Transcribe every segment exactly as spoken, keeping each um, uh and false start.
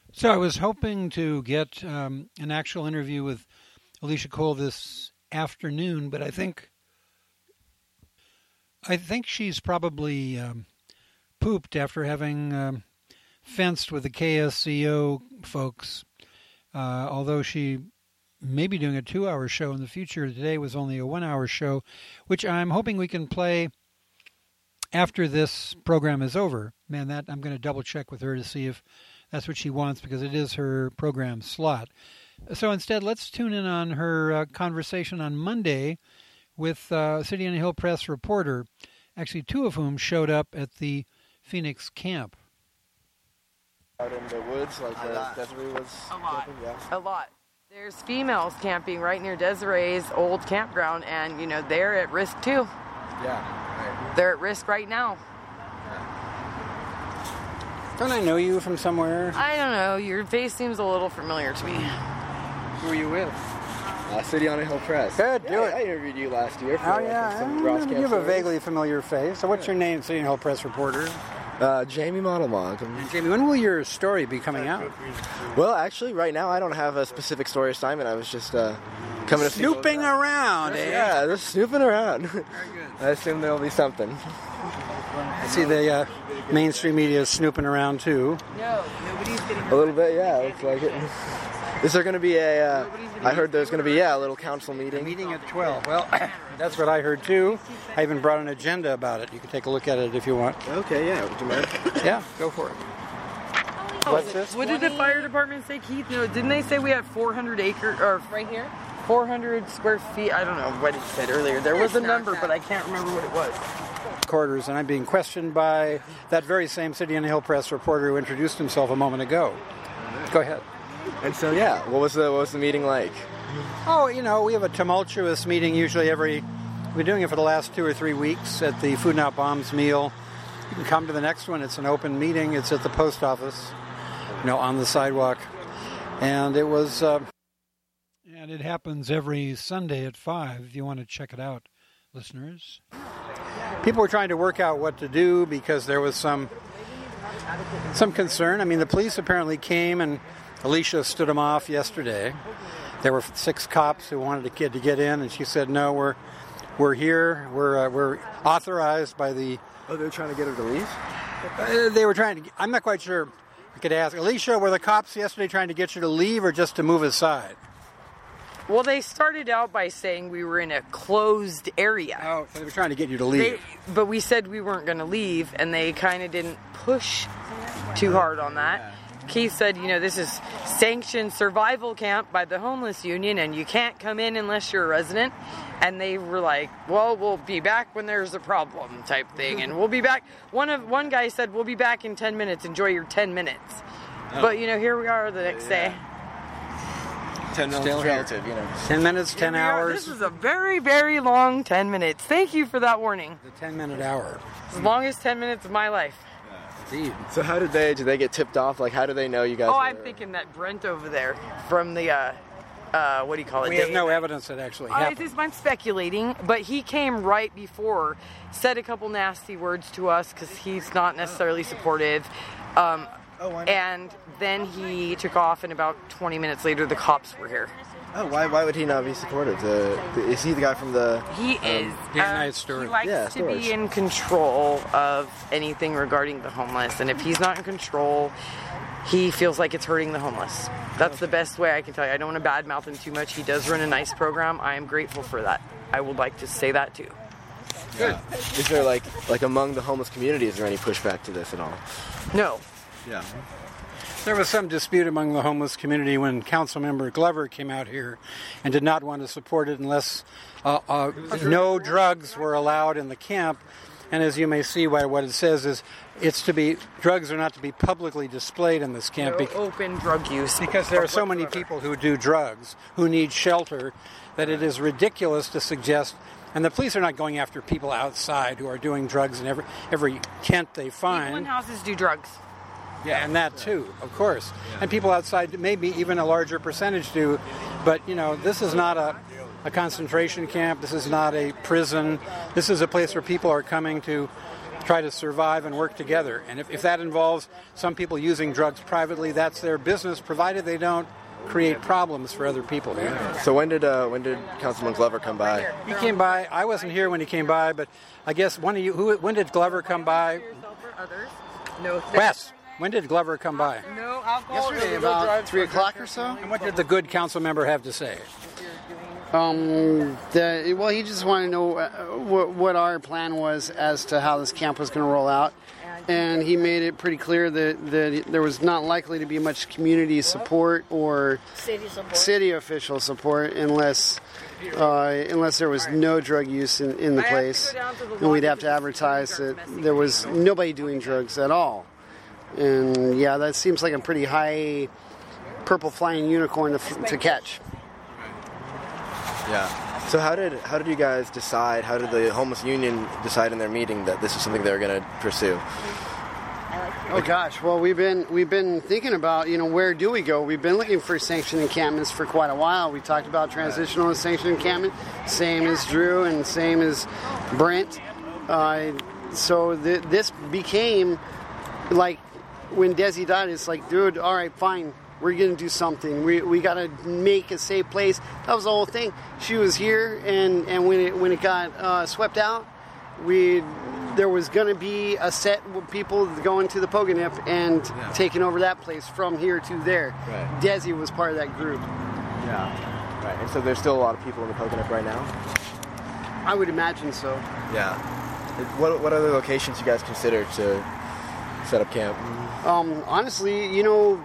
So I was hoping to get um, an actual interview with Alicia Cole this afternoon, but I think I think she's probably um, pooped after having um, fenced with the K S C O folks. Uh, although she may be doing a two-hour show in the future, today was only a one-hour show, which I'm hoping we can play after this program is over. Man, that I'm going to double-check with her to see if that's what she wants, because it is her program slot. So instead, let's tune in on her uh, conversation on Monday with uh, City on a Hill Press reporter, actually two of whom showed up at the Phoenix camp. Out in the woods, like uh, Desiree was a lot. camping, yeah. A lot. There's females camping right near Desiree's old campground, and, you know, they're at risk, too. Yeah, right. They're at risk right now. Don't I know you from somewhere? I don't know. Your face seems a little familiar to me. Who are you with? Uh, City on a Hill Press. Good, yeah, do it. I interviewed you last year. For, Oh, uh, yeah. some Ross You Camp have a stories. vaguely familiar face. So what's your name, City on a Hill Press reporter? Uh, Jamie Modelmog. And Jamie, when will your story be coming out? Well, actually, right now I don't have a specific story assignment. I was just uh, coming to see Snooping around, eh? Yeah, just snooping around. Very good. I assume there'll be something. I see the uh, mainstream media is snooping around, too. No, nobody's getting A little bit, yeah. Looks like it. Is there going to be a? Uh, I heard there's going to be yeah a little council meeting. A meeting at twelve. Well, that's what I heard too. I even brought an agenda about it. You can take a look at it if you want. Okay, yeah. Would you mind? Yeah, go for it. What's this? What did the fire department say, Keith? No, didn't they say we have four hundred acres, or right here? four hundred square feet. I don't know what it said earlier. There was a number, but I can't remember what it was. Quarters, and I'm being questioned by that very same City on the Hill Press reporter who introduced himself a moment ago. Go ahead. And so yeah, what was the what was the meeting like? Oh, you know, we have a tumultuous meeting usually every. We've been doing it for the last two or three weeks at the Food Not Bombs meal. You can come to the next one. It's an open meeting. It's at the post office, you know, on the sidewalk, and it was. Uh, and it happens every Sunday at five. If you want to check it out, listeners. People were trying to work out what to do because there was some some concern. I mean, the police apparently came and Alicia stood them off yesterday. There were six cops who wanted a kid to get in, and she said, "No, we're we're here. We're uh, we're authorized by the." Oh, they were trying to get her to leave? Uh, they were trying to. I'm not quite sure. I could ask Alicia. Were the cops yesterday trying to get you to leave, or just to move aside? Well, they started out by saying we were in a closed area. Oh, so they were trying to get you to leave. They, but we said we weren't going to leave, and they kind of didn't push too hard on that. Keith said, you know, this is sanctioned survival camp by the homeless union, and you can't come in unless you're a resident. And they were like, well, we'll be back when there's a problem type thing, and we'll be back. One of one guy said, we'll be back in ten minutes. Enjoy your ten minutes. Oh. But, you know, here we are the next yeah. day. ten minutes Still relative, you know. Ten minutes, ten hours. This is a very, very long ten minutes. Thank you for that warning. The ten-minute hour. As long as ten minutes of my life. Indeed. So how did they, did they get tipped off? Like, how do they know you guys Oh, were... I'm thinking that Brent over there from the, uh, uh, what do you call it? We have no evidence that actually Uh, happened. it's, I'm speculating, but he came right before, said a couple nasty words to us because he's not necessarily supportive. Um, Oh, why not? and then he took off, and about twenty minutes later, the cops were here. Oh, why why would he not be supportive? The, the, is he the guy from the... He is. Yeah, uh, nice story. He likes Yeah, to stories. be in control of anything regarding the homeless, and if he's not in control, he feels like it's hurting the homeless. That's the best way I can tell you. I don't want to badmouth him too much. He does run a nice program. I am grateful for that. I would like to say that too. Good. Is there, like, like among the homeless community, is there any pushback to this at all? No. Yeah. There was some dispute among the homeless community when Councilmember Glover came out here and did not want to support it unless uh, uh, no drugs were allowed in the camp. And as you may see by what it says is it's to be, drugs are not to be publicly displayed in this camp. No bec- open drug use. Because there are so many people who do drugs, who need shelter, that it is ridiculous to suggest, and the police are not going after people outside who are doing drugs in every, every tent they find. People in houses do drugs. Yeah, and that too, of course. Yeah. And people outside, maybe even a larger percentage do. But, you know, this is not a, a concentration camp. This is not a prison. This is a place where people are coming to try to survive and work together. And if, if that involves some people using drugs privately, that's their business, provided they don't create problems for other people. Yeah. So when did uh, when did Councilman Glover come by? He came by. I wasn't here when he came by, but I guess one of you. Who? When did Glover come by? Others? No. Wes. When did Glover come by? No alcohol. Yesterday, about three o'clock or so. And what did the good council member have to say? Um, the, well, he just wanted to know uh, what, what our plan was as to how this camp was going to roll out. And he made it pretty clear that, that there was not likely to be much community support or city, support. city official support unless uh, unless there was no drug use in, in the place. And we'd have to advertise that there was nobody doing drugs at all. And yeah, that seems like a pretty high purple flying unicorn to, to catch. Yeah. So how did how did you guys decide? How did the homeless union decide in their meeting that this is something they were going to pursue? Oh gosh, well we've been we've been thinking about, you know, where do we go? We've been looking for sanctioned encampments for quite a while. We talked about transitional and sanctioned encampment, same as Drew and same as Brent. Uh, so th- this became like when Desi died. It's like, dude, all right, fine. We're going to do something. We we got to make a safe place. That was the whole thing. She was here, and, and when it when it got uh, swept out, we there was going to be a set of people going to the Pogonip and yeah. taking over that place from here to there. Right. Desi was part of that group. Yeah. Right. And so there's still a lot of people in the Pogonip right now? I would imagine so. Yeah. What what other locations you guys consider to set up camp? Um, honestly, you know,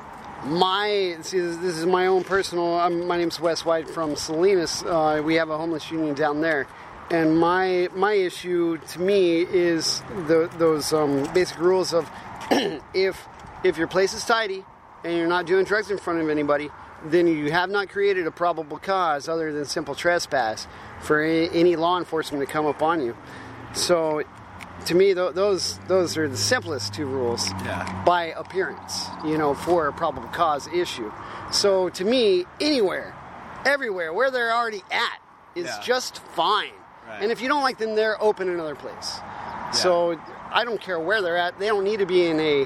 My see, this is my own personal. I'm, my name's Wes White from Salinas. Uh, we have a homeless union down there, and my my issue to me is the, those um, basic rules of if if your place is tidy and you're not doing drugs in front of anybody, then you have not created a probable cause other than simple trespass for any, any law enforcement to come upon you. So, to me, th- those those are the simplest two rules yeah. by appearance, you know, for a probable cause issue. So to me, anywhere, everywhere, where they're already at is yeah. just fine. Right. And if you don't like them, they're open another place. Yeah. So I don't care where they're at. They don't need to be in a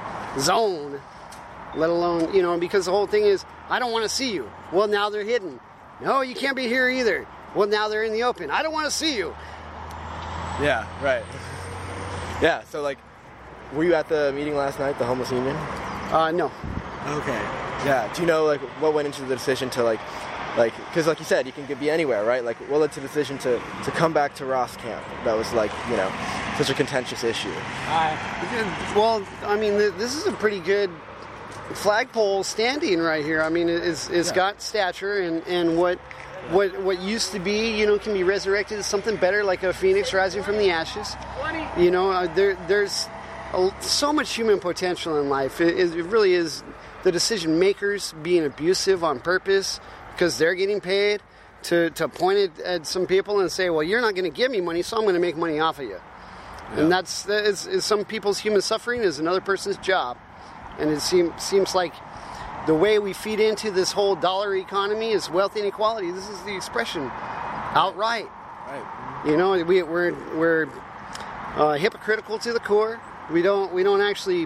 zone, let alone, you know, because the whole thing is, I don't want to see you. Well, now they're hidden. No, you can't be here either. Well, now they're in the open. I don't want to see you. Yeah, right. Yeah, so, like, were you at the meeting last night, the homeless union? Uh, no. Okay. Yeah, do you know, like, what went into the decision to, like, like, because, like you said, you can be anywhere, right? Like, what led to the decision to, to come back to Ross Camp? That was, like, you know, such a contentious issue. Uh, well, I mean, this is a pretty good flagpole standing right here. I mean, it's it's yeah. got stature, and, and what... What what used to be, you know, can be resurrected as something better, like a phoenix rising from the ashes. You know, uh, there there's a, so much human potential in life. It, it really is the decision makers being abusive on purpose because they're getting paid to, to point it at some people and say, well, you're not going to give me money, so I'm going to make money off of you. Yeah. And that's is, is some people's human suffering is another person's job. And it seem, seems like the way we feed into this whole dollar economy is wealth inequality. This is the expression, outright. Right. You know, we, we're we're uh, hypocritical to the core. We don't we don't actually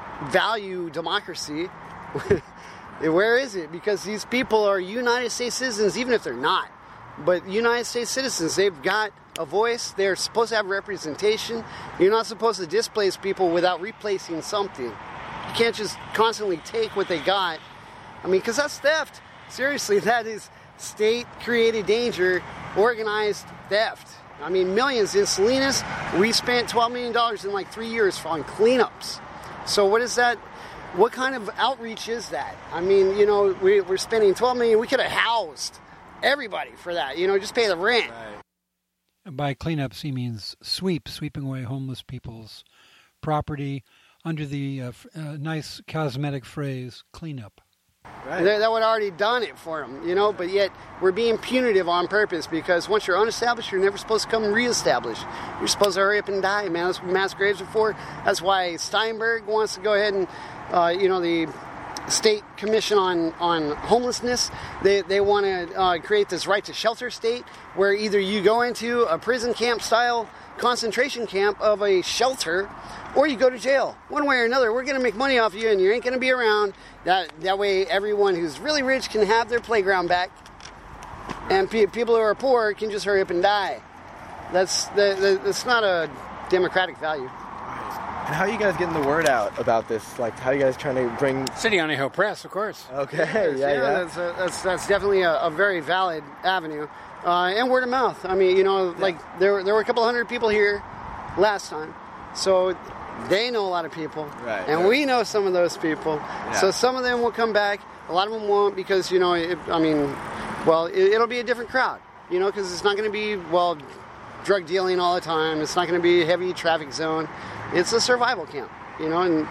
value democracy. Where is it? Because these people are United States citizens, even if they're not. But United States citizens, they've got a voice. They're supposed to have representation. You're not supposed to displace people without replacing something. You can't just constantly take what they got. I mean, because that's theft. Seriously, that is state-created danger, organized theft. I mean, millions in Salinas. We spent twelve million dollars in like three years on cleanups. So what is that? What kind of outreach is that? I mean, you know, we, we're spending twelve million dollars. We could have housed everybody for that. You know, just pay the rent. Right. By cleanups, he means sweep, sweeping away homeless people's property, under the uh, uh, nice cosmetic phrase, cleanup. Right. That, that would have already done it for them, you know, but yet we're being punitive on purpose because once you're unestablished, you're never supposed to come reestablish. You're supposed to hurry up and die, man. That's what mass graves are for. That's why Steinberg wants to go ahead and, uh, you know, the state commission on, on homelessness. They, they want to uh, create this right to shelter state where either you go into a prison camp style concentration camp of a shelter or you go to jail. One way or another, we're going to make money off you and you ain't going to be around. That, that way everyone who's really rich can have their playground back and pe- people who are poor can just hurry up and die. That's, the, the, that's not a democratic value. And how are you guys getting the word out about this? Like, how are you guys trying to bring... City on a Hill Press, of course. Okay, yeah, yeah. That's, a, that's, that's definitely a, a very valid avenue. Uh, and word of mouth. I mean, you know, like, there, there were a couple hundred people here last time. So they know a lot of people. Right. And right. we know some of those people. Yeah. So some of them will come back. A lot of them won't because, you know, it, I mean, well, it, it'll be a different crowd. You know, because it's not going to be, well, drug dealing all the time. It's not going to be a heavy traffic zone. It's a survival camp, you know, and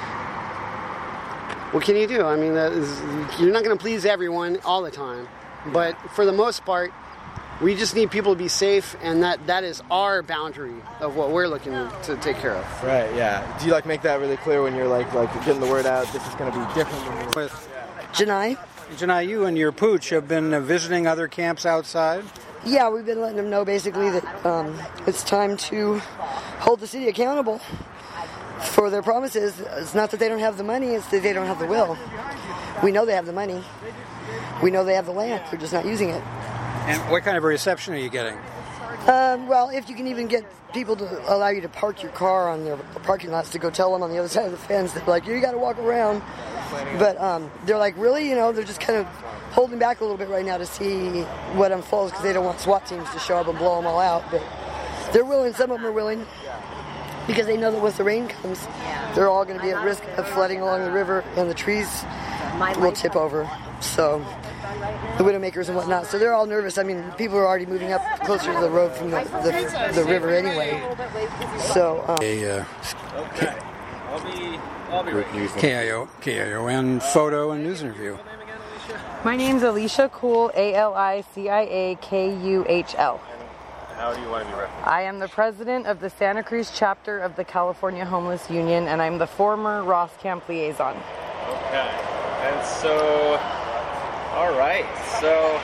what can you do? I mean, that is, you're not going to please everyone all the time, but for the most part, we just need people to be safe, and that, that is our boundary of what we're looking to take care of. Right, yeah. Do you, like, make that really clear when you're, like, like getting the word out, this is going to be different than the... With Janai? Janai, you and your pooch have been uh, visiting other camps outside? Yeah, we've been letting them know basically that um, it's time to hold the city accountable for their promises. It's not that they don't have the money, it's that they don't have the will. We know they have the money. We know they have the land, they're just not using it. And what kind of a reception are you getting? Um, well, if you can even get people to allow you to park your car on their parking lots to go tell them on the other side of the fence, they're like, you got to walk around. But um, they're like, really? You know, they're just kind of holding back a little bit right now to see what unfolds because they don't want SWAT teams to show up and blow them all out. But they're willing. Some of them are willing because they know that once the rain comes, they're all going to be at risk of flooding along the river and the trees will tip over. So the widowmakers and whatnot. So they're all nervous. I mean, people are already moving up closer to the road from the, the, the river anyway. So um, A, uh, Okay. I'll be, I'll be right. K I O, K I O N photo and news interview. My name's Alicia Kuhl, A L I C I A K U H L. How do you want to be referenced? I am the president of the Santa Cruz chapter of the California Homeless Union, and I'm the former Ross Camp liaison. Okay. And so, all right. So,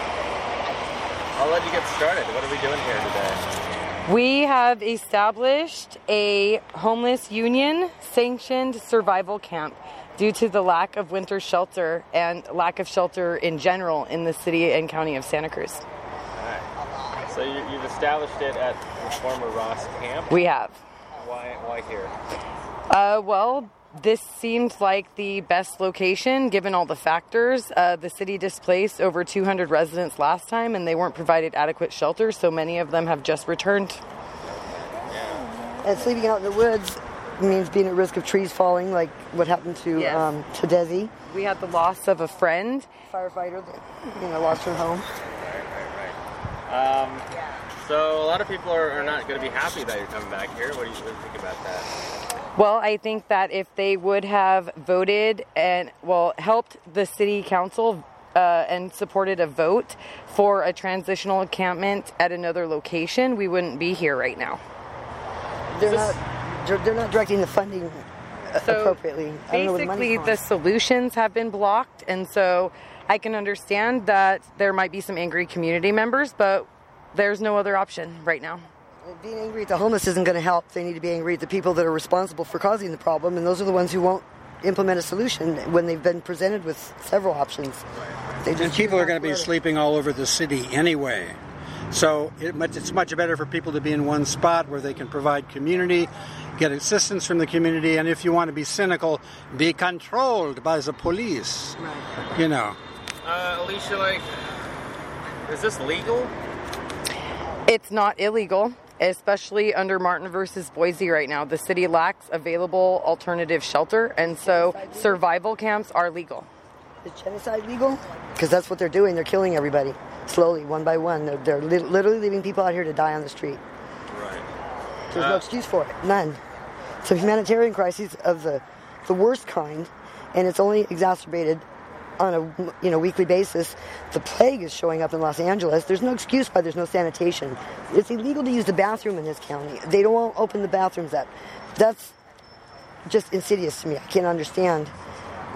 I'll let you get started. What are we doing here today? We have established a homeless union sanctioned survival camp due to the lack of winter shelter and lack of shelter in general in the city and county of Santa Cruz. All right. So you, you've established it at the former Ross camp. We have. Why, why here? Uh, well, this seemed like the best location given all the factors. Uh, the city displaced over two hundred residents last time and they weren't provided adequate shelter, so many of them have just returned. and sleeping out in the woods means being at risk of trees falling, like what happened to Yes. um, to Desi, We had the loss of a friend. firefighter that you know lost her home. Um, so a lot of people are, are not going to be happy that you're coming back here. What do you, what do you think about that? Well, I think that if they would have voted and, well, helped the city council uh, and supported a vote for a transitional encampment at another location, we wouldn't be here right now. They're not. They're, they're not directing the funding uh, So appropriately. I don't know where the basically, money's the going. solutions have been blocked, and so I can understand that there might be some angry community members, but there's no other option right now. Being angry at the homeless isn't going to help. They need to be angry at the people that are responsible for causing the problem, and those are the ones who won't implement a solution when they've been presented with several options. They And just people choose are going not to be let it. sleeping all over the city anyway. So it, much- it's much better for people to be in one spot where they can provide community, get assistance from the community, and if you want to be cynical, be controlled by the police. Right. You know. Uh, Alicia, like, is this legal? It's not illegal, especially under Martin versus Boise right now. The city lacks available alternative shelter, and so survival camps are legal. Is genocide legal? Because that's what they're doing. They're killing everybody slowly, one by one. They're, they're li- literally leaving people out here to die on the street. Right. There's Uh, no excuse for it. None. It's a humanitarian crisis of the, the worst kind, and it's only exacerbated on a you know weekly basis. The plague is showing up in Los Angeles. There's no excuse why there's no sanitation. It's illegal to use the bathroom in this county. They don't want to open the bathrooms up. That's just insidious to me. I can't understand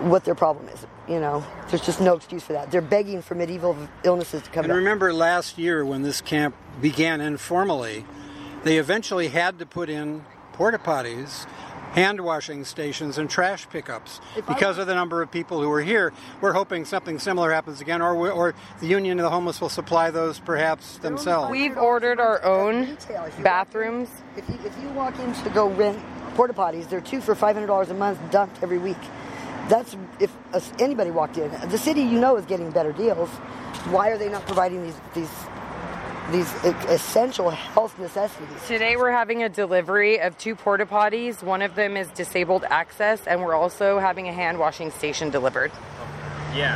what their problem is. You know, there's just no excuse for that. They're begging for medieval illnesses to come And back. remember last year when this camp began informally, they eventually had to put in porta potties, hand washing stations, and trash pickups because of the number of people who were here. We're hoping something similar happens again, or we, or the Union of the Homeless will supply those perhaps themselves. We've ordered our own Retail. If you bathrooms. walk in- If you, if you walk in to go rent porta potties, they're two for five hundred dollars a month, dumped every week. That's if uh, anybody walked in. The city, you know, is getting better deals. Why are they not providing these these these essential health necessities? Today we're having a delivery of two porta potties. One of them is disabled access, and we're also having a hand washing station delivered. Yeah.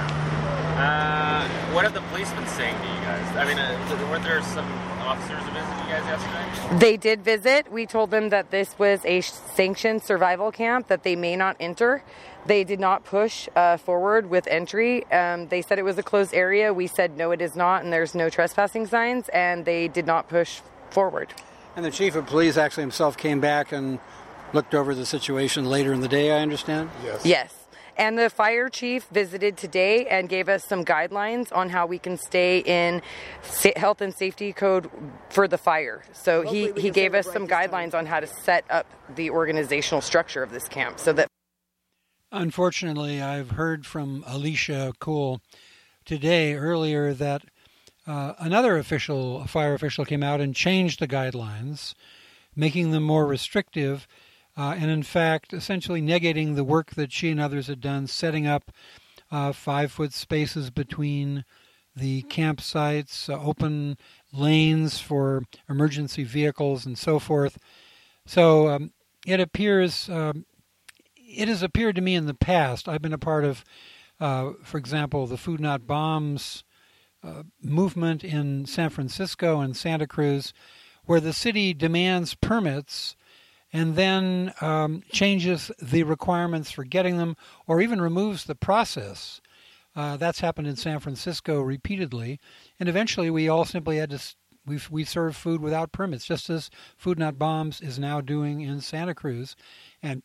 Uh, what have the policemen saying to you guys? I mean, uh, weren't there some officers who visited you guys yesterday? They did visit. We told them that this was a sanctioned survival camp, that they may not enter. They did not push uh, forward with entry. Um, they said it was a closed area. We said, no, it is not, and there's no trespassing signs, and they did not push forward. And the chief of police actually himself came back and looked over the situation later in the day, I understand? Yes. Yes. And the fire chief visited today and gave us some guidelines on how we can stay in sa- health and safety code for the fire. So Hopefully he, we he can gave set us it some right this guidelines time. on how to set up the organizational structure of this camp so that Unfortunately, I've heard from Alicia Cool today earlier that uh, another official, a fire official, came out and changed the guidelines, making them more restrictive, uh, and in fact, essentially negating the work that she and others had done, setting up uh, five-foot spaces between the campsites, uh, open lanes for emergency vehicles, and so forth. So um, it appears... Um, It has appeared to me in the past, I've been a part of, uh, for example, the Food Not Bombs uh, movement in San Francisco and Santa Cruz, where the city demands permits and then um, changes the requirements for getting them or even removes the process. Uh, that's happened in San Francisco repeatedly. And eventually we all simply had to, we we serve food without permits, just as Food Not Bombs is now doing in Santa Cruz. And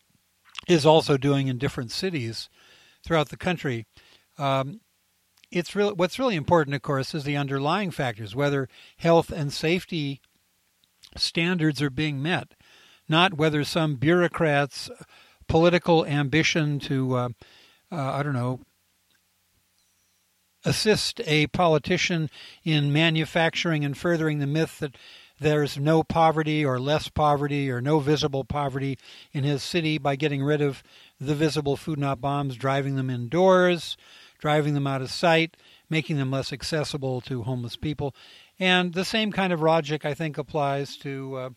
is also doing in different cities throughout the country. Um, it's really what's really important, of course, is the underlying factors, whether health and safety standards are being met, not whether some bureaucrat's political ambition to, uh, uh, I don't know, assist a politician in manufacturing and furthering the myth that there's no poverty or less poverty or no visible poverty in his city by getting rid of the visible Food Not Bombs, driving them indoors, driving them out of sight, making them less accessible to homeless people. And the same kind of logic, I think, applies to uh,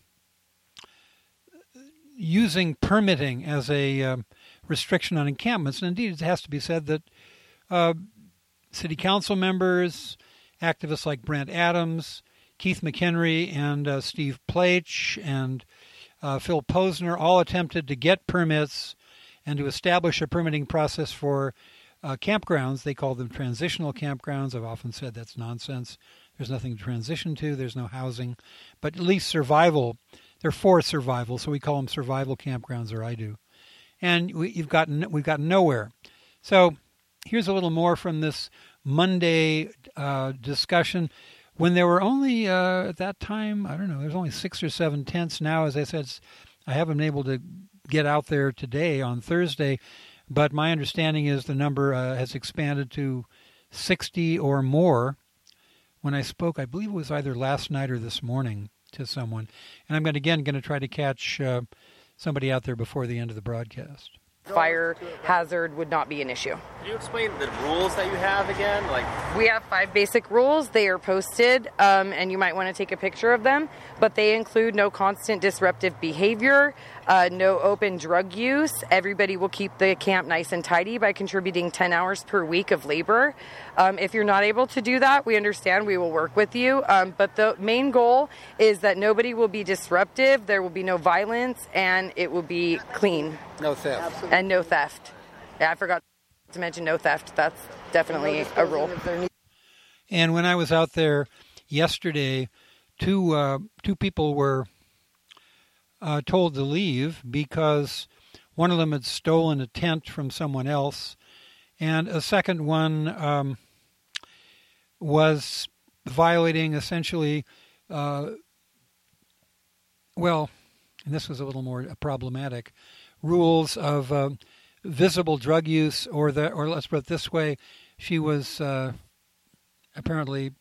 using permitting as a uh, restriction on encampments. And indeed, it has to be said that uh, city council members, activists like Brent Adams, Keith McHenry and uh, Steve Plaich and uh, Phil Posner all attempted to get permits and to establish a permitting process for uh, campgrounds. They call them transitional campgrounds. I've often said that's nonsense. There's nothing to transition to. There's no housing. But at least survival. They're for survival, so we call them survival campgrounds, or I do. And we, you've gotten, we've gotten nowhere. So here's a little more from this Monday uh, discussion. When there were only, uh, at that time, I don't know, there's only six or seven tents. Now, as I said, I haven't been able to get out there today on Thursday, but my understanding is the number uh, has expanded to sixty or more. When I spoke, I believe it was either last night or this morning to someone. And I'm, gonna, again, going to try to catch uh, somebody out there before the end of the broadcast. fire hazard would not be an issue. Can you explain the rules that you have again? Like, We have five basic rules. They are posted, um, and you might want to take a picture of them, but they include no constant disruptive behavior, uh, no open drug use. Everybody will keep the camp nice and tidy by contributing ten hours per week of labor. Um, if you're not able to do that, we understand. We will work with you. Um, but the main goal is that nobody will be disruptive, there will be no violence, and it will be clean. No theft. And no theft. Yeah, I forgot to mention no theft. That's definitely a rule. And when I was out there yesterday, two uh, two people were uh, told to leave because One of them had stolen a tent from someone else, and a second one um, was violating essentially, uh, well, and this was a little more problematic, rules of uh, visible drug use, or the, or let's put it this way, she was uh, apparently,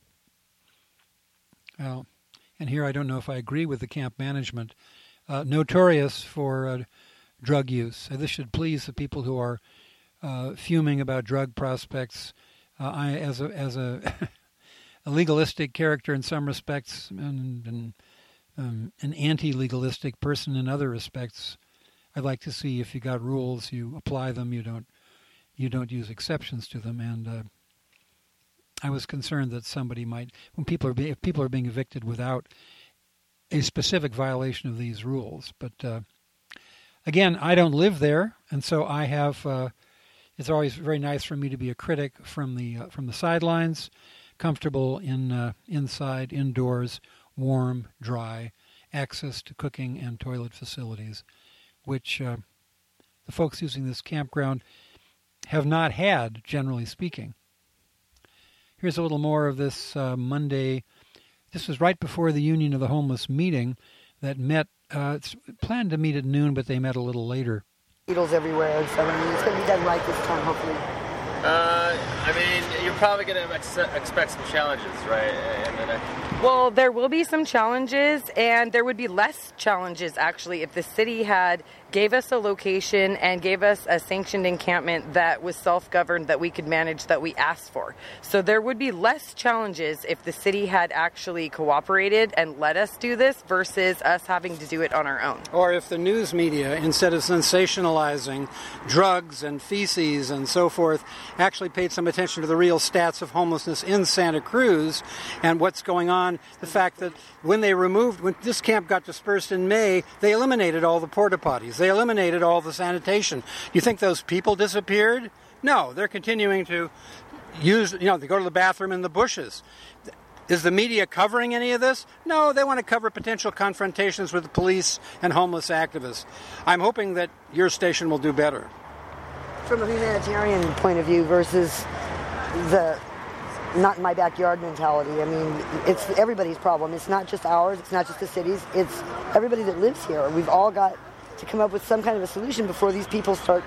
well, and here I don't know if I agree with the camp management, uh, notorious for uh, drug use. So this should please the people who are uh, fuming about drug prospects. Uh, I, as a as a, a legalistic character in some respects, and, and um, an anti-legalistic person in other respects, I'd like to see if you got rules, you apply them. You don't you don't use exceptions to them. And uh, I was concerned that somebody might, when people are be, if people are being evicted without a specific violation of these rules. But uh, again, I don't live there, and so I have. Uh, it's always very nice for me to be a critic from the uh, from the sidelines, comfortable in uh, inside, indoors, warm, dry, access to cooking and toilet facilities, which uh, the folks using this campground have not had, generally speaking. Here's a little more of this uh, Monday. This was right before the Union of the Homeless meeting that met. Uh, it's planned to meet at noon, but they met a little later. Needles everywhere, and so I mean, it's going to be done right this time, hopefully. Uh, I mean, you're probably going to ex- expect some challenges, right? And then I... Well, there will be some challenges, and there would be less challenges, actually, if the city had gave us a location and gave us a sanctioned encampment that was self-governed, that we could manage, that we asked for. So there would be less challenges if the city had actually cooperated and let us do this versus us having to do it on our own. Or if the news media, instead of sensationalizing drugs and feces and so forth, actually paid some attention to the real stats of homelessness in Santa Cruz and what's going on. The fact that when they removed, when this camp got dispersed in May, they eliminated all the porta potties. They eliminated all the sanitation. You think those people disappeared? No, they're continuing to use, you know, they go to the bathroom in the bushes. Is the media covering any of this? No, they want to cover potential confrontations with the police and homeless activists. I'm hoping that your station will do better. From a humanitarian point of view versus the not in my backyard mentality. I mean, it's everybody's problem. It's not just ours. It's not just the cities. It's everybody that lives here. We've all got to come up with some kind of a solution before these people start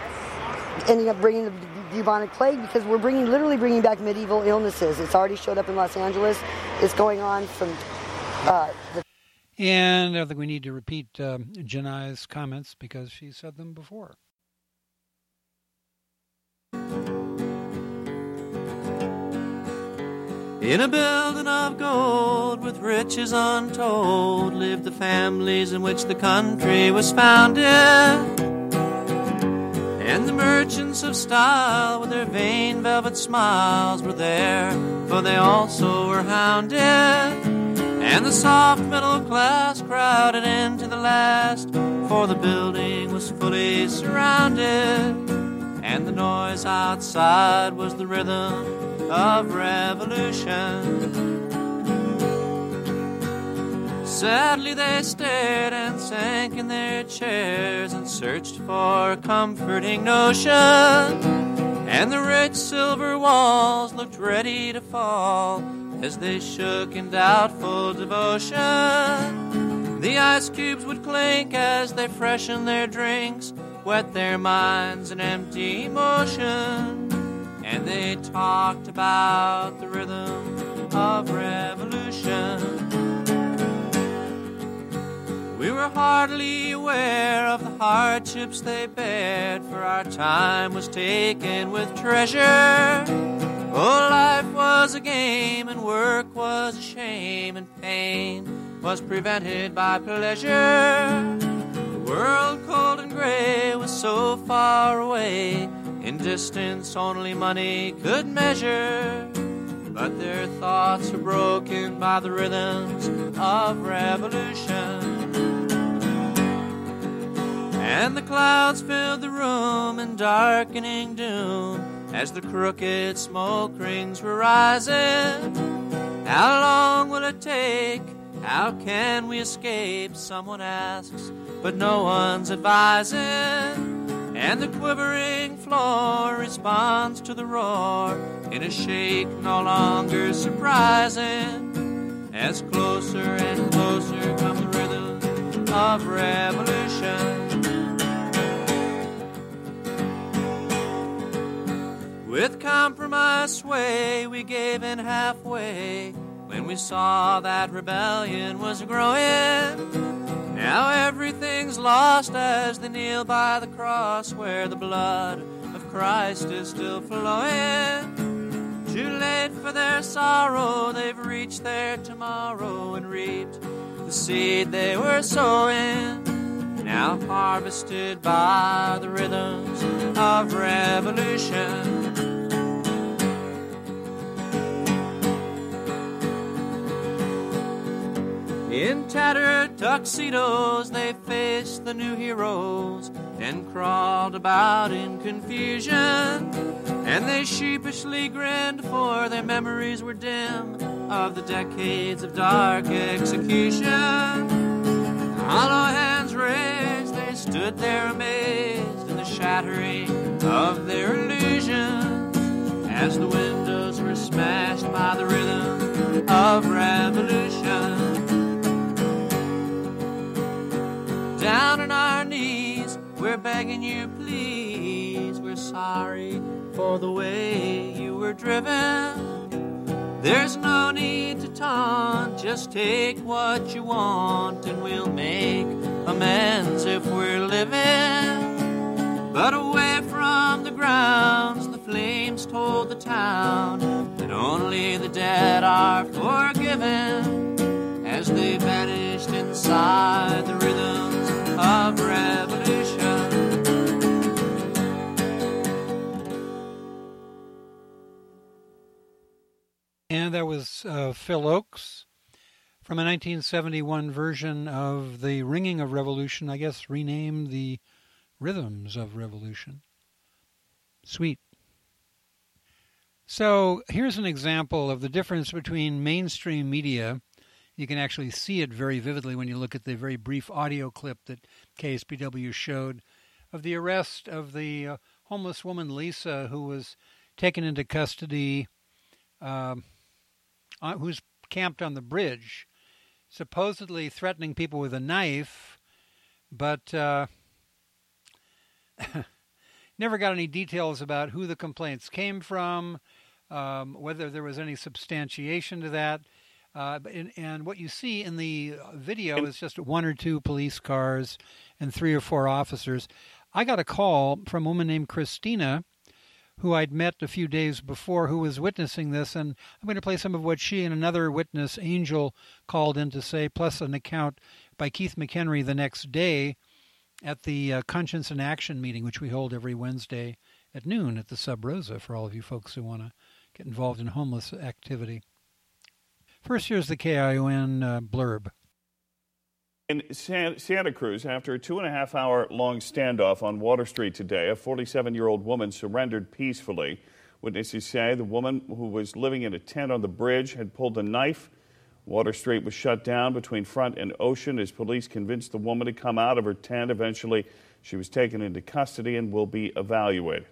ending up bringing the bubonic plague, because we're bringing, literally bringing back medieval illnesses. It's already showed up in Los Angeles. It's going on from uh, the... And I think we need to repeat um, Janai's comments because she said them before. In a building of gold with riches untold lived the families in which the country was founded. And the merchants of style with their vain velvet smiles were there, for they also were hounded. And the soft middle class crowded into the last, for the building was fully surrounded. And the noise outside was the rhythm of revolution. Sadly they stared and sank in their chairs and searched for a comforting notion. And the rich silver walls looked ready to fall as they shook in doubtful devotion. The ice cubes would clink as they freshened their drinks, wet their minds in empty emotion. And they talked about the rhythm of revolution. We were hardly aware of the hardships they bared, for our time was taken with treasure. Oh, life was a game and work was a shame, and pain was prevented by pleasure. The world cold and gray was so far away, in distance only money could measure. But their thoughts were broken by the rhythms of revolution. And the clouds filled the room in darkening doom as the crooked smoke rings were rising. How long will it take? How can we escape, someone asks, but no one's advising. And the quivering floor responds to the roar in a shake no longer surprising. As closer and closer come the rhythms of revolution. With compromise sway, we gave in halfway when we saw that rebellion was growing. Now everything's lost as they kneel by the cross where the blood of Christ is still flowing. Too late for their sorrow, they've reached their tomorrow and reaped the seed they were sowing. Now harvested by the rhythms of revolution. In tattered tuxedos they faced the new heroes and crawled about in confusion. And they sheepishly grinned, for their memories were dim of the decades of dark execution. Hollow hands raised, they stood there amazed in the shattering of their illusion as the windows were smashed by the rhythm of revolution. Down on our knees, we're begging you please. We're sorry for the way you were driven. There's no need to taunt, just take what you want and we'll make amends if we're living. But away from the grounds, the flames told the town that only the dead are forgiven as they vanished inside the rhythms of revolution. And that was uh, Phil Ochs from a nineteen seventy-one version of The Ringing of Revolution, I guess renamed The Rhythms of Revolution. Sweet. So here's an example of the difference between mainstream media. You can actually see it very vividly when you look at the very brief audio clip that K S P W showed of the arrest of the uh, homeless woman Lisa, who was taken into custody, uh, uh, who's camped on the bridge, supposedly threatening people with a knife, but uh, never got any details about who the complaints came from, um, whether there was any substantiation to that. Uh, and, and what you see in the video is just one or two police cars and three or four officers. I got a call from a woman named Christina, who I'd met a few days before, who was witnessing this, and I'm going to play some of what she and another witness, Angel, called in to say, plus an account by Keith McHenry the next day at the uh, Conscience and Action meeting, which we hold every Wednesday at noon at the Sub Rosa for all of you folks who want to get involved in homeless activity. First, here's the K I O N uh, blurb. In Santa Cruz, after a two-and-a-half-hour-long standoff on Water Street today, a forty-seven-year-old woman surrendered peacefully. Witnesses say the woman, who was living in a tent on the bridge, had pulled a knife. Water Street was shut down between Front and Ocean as police convinced the woman to come out of her tent. Eventually, she was taken into custody and will be evaluated.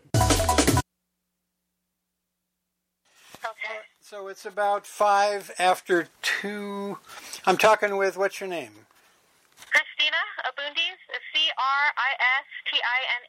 So it's about five after two. I'm talking with, what's your name? Christina Abundis, C R I S T I N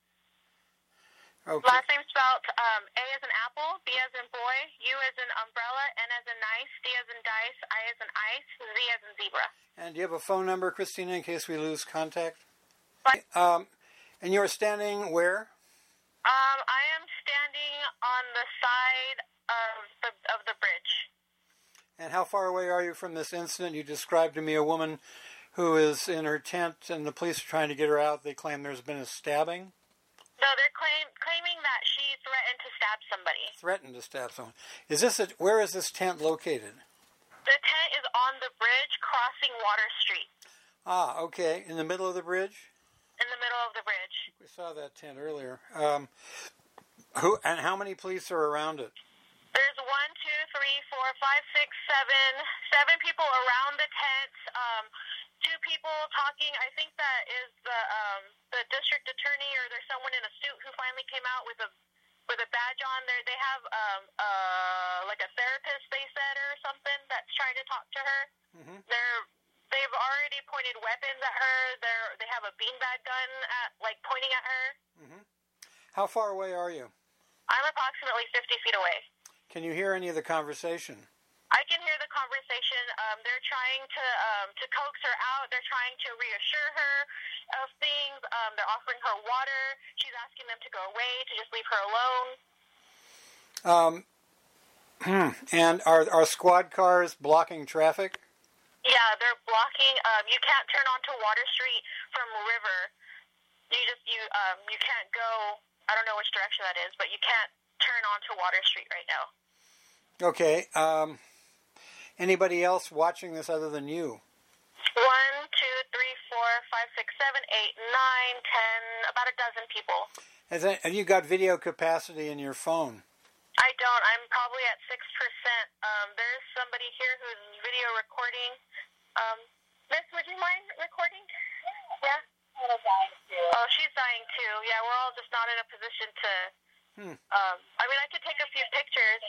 A. Okay. Last name spelled um, A as in apple, B as in boy, U as in umbrella, N as in nice, D as in dice, I as in ice, Z as in zebra. And do you have a phone number, Christina, in case we lose contact? But, um, and you're standing where? Um, I am standing on the side of the of the bridge. And how far away are you from this incident? You described to me a woman who is in her tent, and the police are trying to get her out. They claim there's been a stabbing. No, they're claim, claiming that she threatened to stab somebody. Threatened to stab someone. Is this a, where is this tent located? The tent is on the bridge crossing Water Street. Ah, okay. In the middle of the bridge? In the middle of the bridge. We saw that tent earlier. Um, who and how many police are around it? There's one, two, three, four, five, six, seven, seven people around the tent. Um, two people talking. I think that is the um, the district attorney, or there's someone in a suit who finally came out with a with a badge on. There, they have um, uh, like a therapist, they said, or something that's trying to talk to her. Mm-hmm. They're they've already pointed weapons at her. They're they have a beanbag gun at like pointing at her. Mm-hmm. How far away are you? I'm approximately fifty feet away. Can you hear any of the conversation? I can hear the conversation. Um, they're trying to um, to coax her out. They're trying to reassure her of things. Um, they're offering her water. She's asking them to go away, to just leave her alone. Um, and are are squad cars blocking traffic? Yeah, they're blocking. Um, you can't turn onto Water Street from River. You just you um, you can't go. I don't know which direction that is, but you can't turn onto Water Street right now. Okay. Um, anybody else watching this other than you? One, two, three, four, five, six, seven, eight, nine, ten, about a dozen people. Has that, have you got video capacity in your phone? I don't. I'm probably at six percent. Um, there's somebody here who's video recording. Um, Miss, would you mind recording? Yeah? I'm dying too. Oh, she's dying too. Yeah, we're all just not in a position to... Hmm. Um, I mean, I could take a few pictures.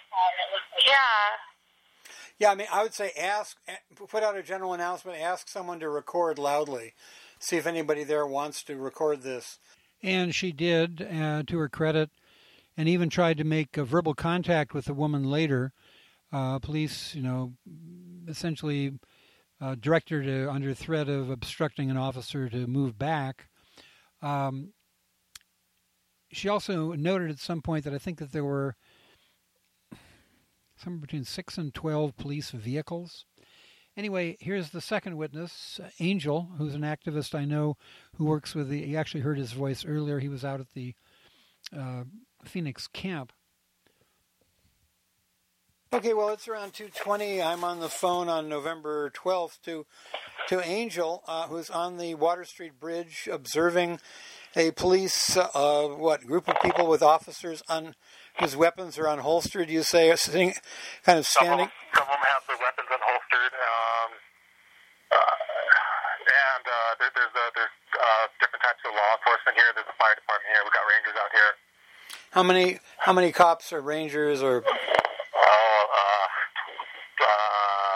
Yeah. Yeah, I mean, I would say ask, put out a general announcement, ask someone to record loudly. See if anybody there wants to record this. And she did, uh, to her credit, and even tried to make a verbal contact with the woman later. Uh, police, you know, essentially uh, direct her to, under threat of obstructing an officer, to move back. Um, she also noted at some point that I think that there were somewhere between six and twelve police vehicles. Anyway, here's the second witness, Angel, who's an activist I know who works with the, you actually heard his voice earlier. He was out at the uh, Phoenix camp. Okay, well, it's around two twenty. I'm on the phone on November twelfth to to Angel, uh, who's on the Water Street Bridge observing a police, uh, what, group of people with officers on whose weapons are unholstered, you say, are sitting, kind of standing? Some of them, some of them have their weapons unholstered, um, uh, and uh, there, there's, uh, there's uh, different types of law enforcement here. There's a fire department here. We've got rangers out here. How many how many cops or rangers or... Oh, uh, uh,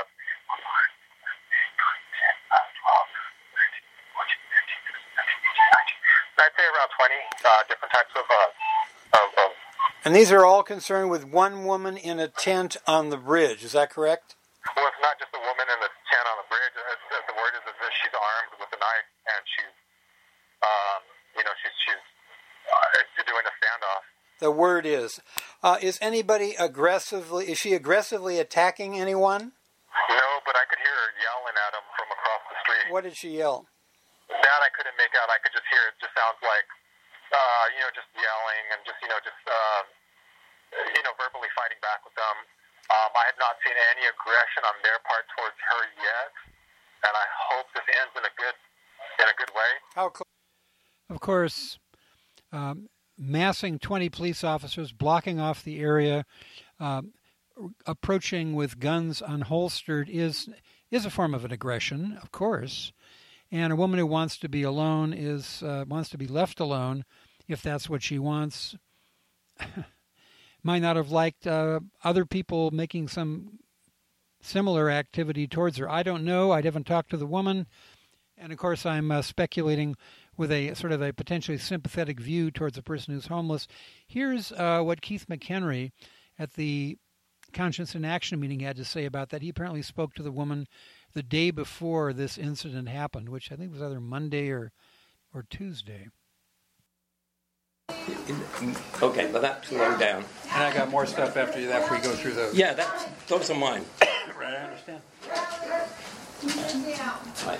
I'd say around twenty uh, different types of, uh, of, of... And these are all concerned with one woman in a tent on the bridge. Is that correct? Well, it's not just a woman in the tent on the bridge. It's, it's, the word is that she's armed with a knife, and she's, um, you know, she's, she's uh, doing a standoff. The word is. Uh, is anybody aggressively, is she aggressively attacking anyone? No, but I could hear her yelling at him from across the street. What did she yell? That I couldn't make out. I could just hear it. Just sounds like, uh, you know, just yelling and just, you know, just, um, you know, verbally fighting back with them. Um, I have not seen any aggression on their part towards her yet, and I hope this ends in a good, in a good way. How close? Of course, um, massing twenty police officers, blocking off the area, um, approaching with guns unholstered is is a form of an aggression, of course. And a woman who wants to be alone is uh, wants to be left alone, if that's what she wants. Might not have liked uh, other people making some similar activity towards her. I don't know. I haven't talked to the woman. And, of course, I'm uh, speculating with a sort of a potentially sympathetic view towards a person who's homeless. Here's uh, what Keith McHenry at the Conscience in Action meeting had to say about that. He apparently spoke to the woman the day before this incident happened, which I think was either Monday or or Tuesday. Okay, well, that's slowing down. And I got more stuff after that after we go through those. Yeah, that's, those are mine. Right, I understand. Right.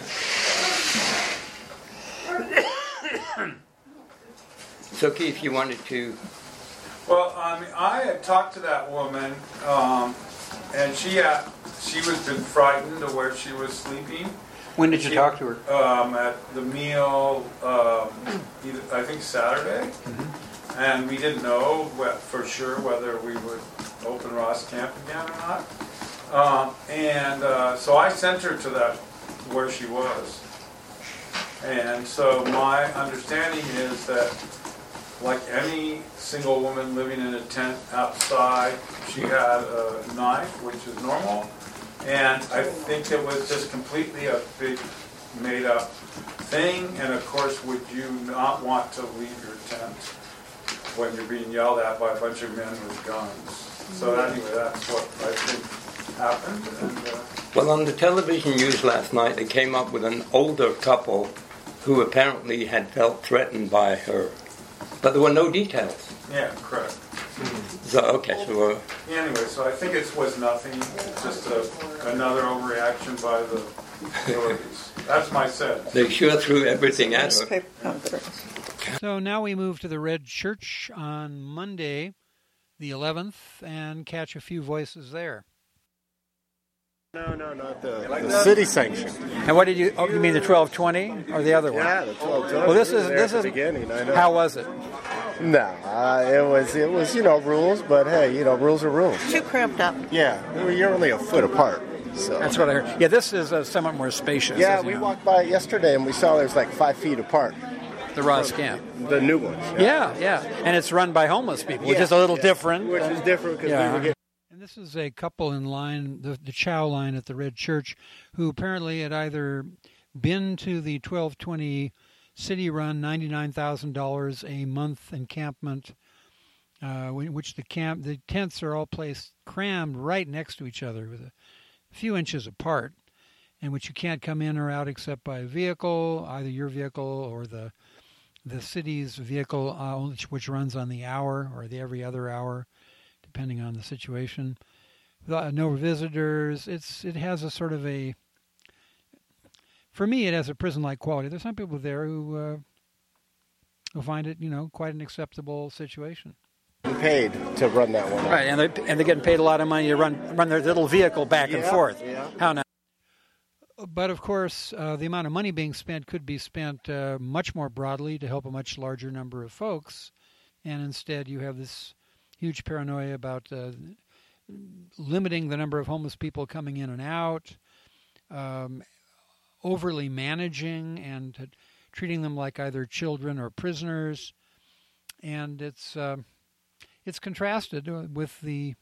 So, Keith, you wanted to... Well, I mean, I had talked to that woman, um, and she had, she was been frightened to where she was sleeping. When did you she, talk to her? Um, at the meal, um, either, I think Saturday, mm-hmm. and we didn't know for sure whether we would open Ross Camp again or not. Um, and uh, so I sent her to that where she was. And so my understanding is that, like any single woman living in a tent outside, she had a knife, which is normal. And I think it was just completely a big made-up thing. And of course, would you not want to leave your tent when you're being yelled at by a bunch of men with guns? So anyway, that's what I think happened. And, uh, well, on the television news last night, they came up with an older couple who apparently had felt threatened by her. But there were no details. Yeah, correct. So, okay, so... Uh, yeah, anyway, so I think it was nothing, just a, another overreaction by the authorities. That's my sense. They sure threw everything at her. So now we move to the Red Church on Monday, the eleventh, and catch a few voices there. No, no, not the, the city sanction. And what did you? Oh, you mean the twelve twenty or the other one? Yeah, the twelve twenty. Well, this is we this is. beginning, I know. How was it? No, uh, it was it was you know rules, but hey, you know rules are rules. Too cramped up. Yeah, you're only a foot apart. So that's what I heard. Yeah, this is uh, somewhat more spacious. Yeah, we know. walked by it yesterday and we saw there's like five feet apart. The Ross Camp. The new ones. Yeah, yeah, yeah. And it's run by homeless people, which yeah, is a little yeah. different. Which and, is different because yeah. we were getting. And this is a couple in line, the, the chow line at the Red Church, who apparently had either been to the twelve twenty city-run ninety-nine thousand dollars a month encampment, uh, which the camp the tents are all placed crammed right next to each other with a few inches apart, and which you can't come in or out except by vehicle, either your vehicle or the the city's vehicle, uh, which, which runs on the hour or the every other hour, depending on the situation. No visitors. It's it has a sort of a. For me, it has a prison-like quality. There's some people there who uh, who find it, you know, quite an acceptable situation. Paid to run that one. Right, and they and they're getting paid a lot of money to run run their little vehicle back yeah, and forth. Yeah. How now? But of course, uh, the amount of money being spent could be spent uh, much more broadly to help a much larger number of folks, and instead you have this huge paranoia about uh, limiting the number of homeless people coming in and out, um, overly managing and uh, treating them like either children or prisoners, and it's uh, it's contrasted with the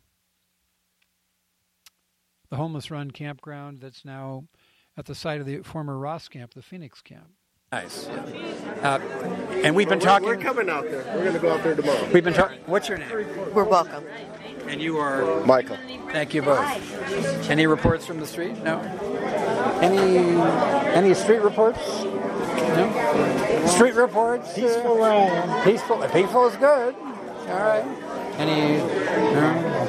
the homeless run campground that's now at the site of the former Ross camp, the Phoenix camp. Nice. Uh, and we've been we're, talking. We're coming out there. We're going to go out there tomorrow. We've been talking. What's your name? We're welcome. And you are Michael. Thank you both. Any reports from the street? No. Any any street reports? No. Street reports. Peaceful uh, Peaceful. Peaceful is good. All right. Any? No.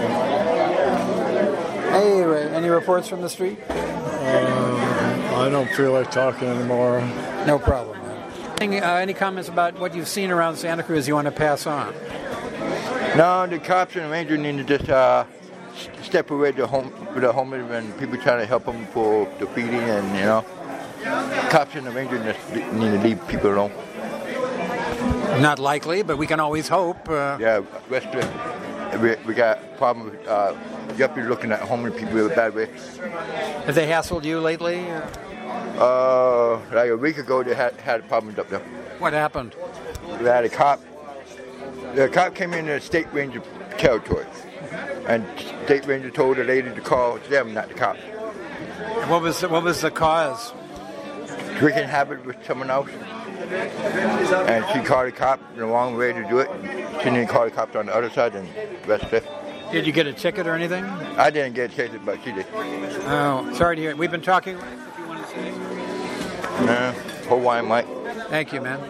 Anyway, any reports from the street? Uh, I don't feel like talking anymore. No problem. Any, uh, any comments about what you've seen around Santa Cruz you want to pass on? No, the cops and the ranger need to just uh, step away the home with the homeless and people trying to help them for the feeding, and you know, cops and the ranger just need to leave people alone. Not likely, but we can always hope. Uh, yeah, rest of it, we, we got problems with uh, you have to be looking at homeless people in a bad way. Have they hassled you lately? Or? Uh, like a week ago, they had had problems up there. What happened? We had a cop. The cop came in the state ranger territory, and state ranger told the lady to call them, not the cop. What was the, what was the cause? Drinking habit with someone else, and she called the cop the wrong way to do it. She didn't call the cops on the other side, and rest of it. Did you get a ticket or anything? I didn't get a ticket, but she did. Oh, sorry to hear it. We've been talking. Nah, Hawaiian Mike. Thank you, man.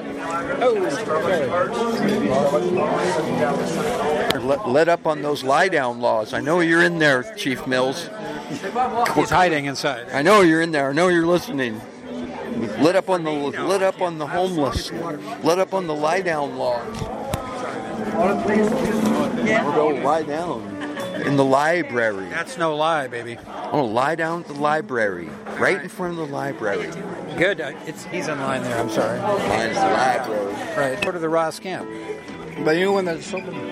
Let, let up on those lie-down laws. I know you're in there, Chief Mills. He's hiding inside. I know you're in there. I know you're listening. Let up on the let up on the homeless. Let up on the lie-down laws. We're going to lie down in the library. That's no lie, baby. I'm going to lie down at the library, right in front of the library. Good. Uh, it's he's in line there. I'm sorry. Mine's the library. Right. Go to the Ross camp. But you when that's open.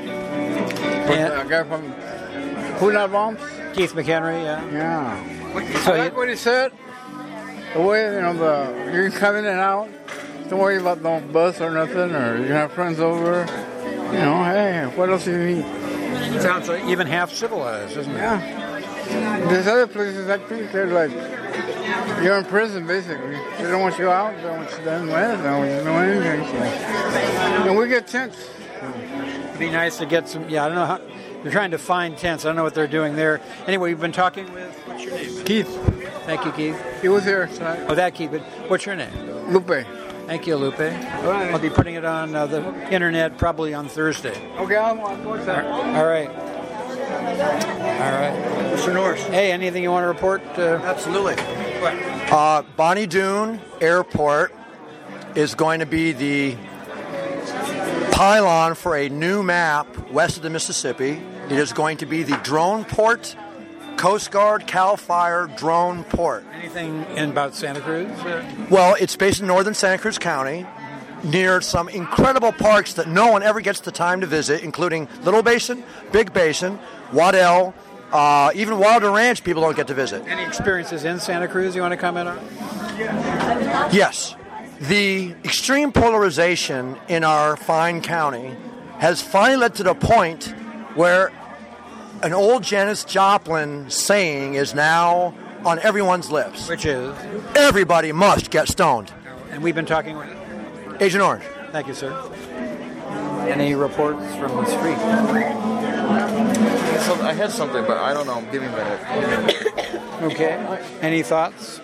A guy from Food Not Bombs? Keith McHenry, yeah. Yeah. So I you- like what he said. The way, you know, the you can come in and out. Don't worry about no bus or nothing, or you can have friends over. You know, hey, what else do you need? Sounds like even half civilized, isn't it? Yeah. There's other places I think they're like, you're in prison basically. They don't want you out, they don't want you done with, they don't want you to know anything. So. And we get tents. It'd be nice to get some. Yeah, I don't know how. You're trying to find tents. I don't know what they're doing there. Anyway, we've been talking with. What's your name? Keith. Thank you, Keith. He was here tonight. Oh, that Keith. But what's your name? Lupe. Thank you, Lupe. I'll be putting it on uh, the internet probably on Thursday. Okay, I'll watch that. All right. All right. Mister Norris. Hey, anything you want to report? Uh, Absolutely. Uh, Bonnie Doon Airport is going to be the pylon for a new map west of the Mississippi. It is going to be the drone port, Coast Guard, CAL FIRE drone port. anything in about Santa Cruz? Uh, Well, it's based in northern Santa Cruz County, near some incredible parks that no one ever gets the time to visit, including Little Basin, Big Basin, Waddell, uh, even Wilder Ranch people don't get to visit. any experiences in Santa Cruz you want to comment on? Yes. The extreme polarization in our fine county has finally led to the point where an old Janis Joplin saying is now on everyone's lips. Which is? Everybody must get stoned. And we've been talking with Agent Orange. Thank you, sir. Any reports from the street? So I had something, but I don't know. Give me a minute. Okay. Any thoughts?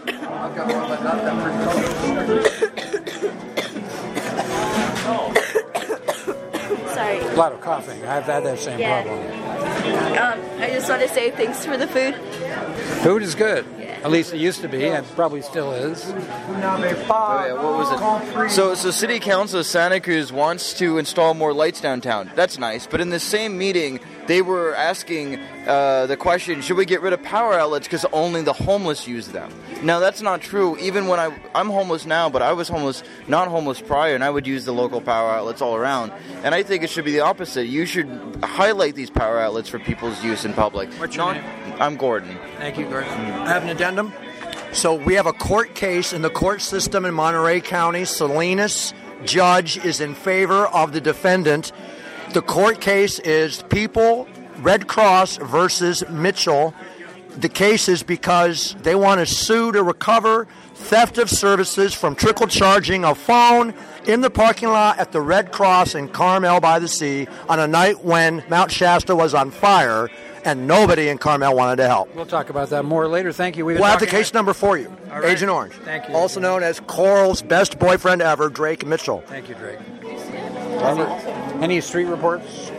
Sorry. A lot of coughing. I've had that same Yeah. problem. Um, I just want to say thanks for the food. Food is good. At least it used to be, and probably still is. Oh, yeah, what was it? So, so City Council of Santa Cruz wants to install more lights downtown. That's nice. But in the same meeting, they were asking uh, the question, should we get rid of power outlets because only the homeless use them? Now, that's not true. Even when I, I'm homeless now, but I was homeless, not homeless prior, and I would use the local power outlets all around. And I think it should be the opposite. You should highlight these power outlets for people's use in public. What's your Not, name? I'm Gordon. Thank you, Gordon. I have an addendum. So we have a court case in the court system in Monterey County. Salinas judge is in favor of the defendant. The court case is People Red Cross versus Mitchell. The case is because they want to sue to recover theft of services from trickle charging a phone in the parking lot at the Red Cross in Carmel by the Sea on a night when Mount Shasta was on fire and nobody in Carmel wanted to help. We'll talk about that more later. Thank you. We've been We'll have the talking- case number for you. All right. Agent Orange. Thank you. Also known as Coral's best boyfriend ever, Drake Mitchell. Thank you, Drake. Any, any street reports?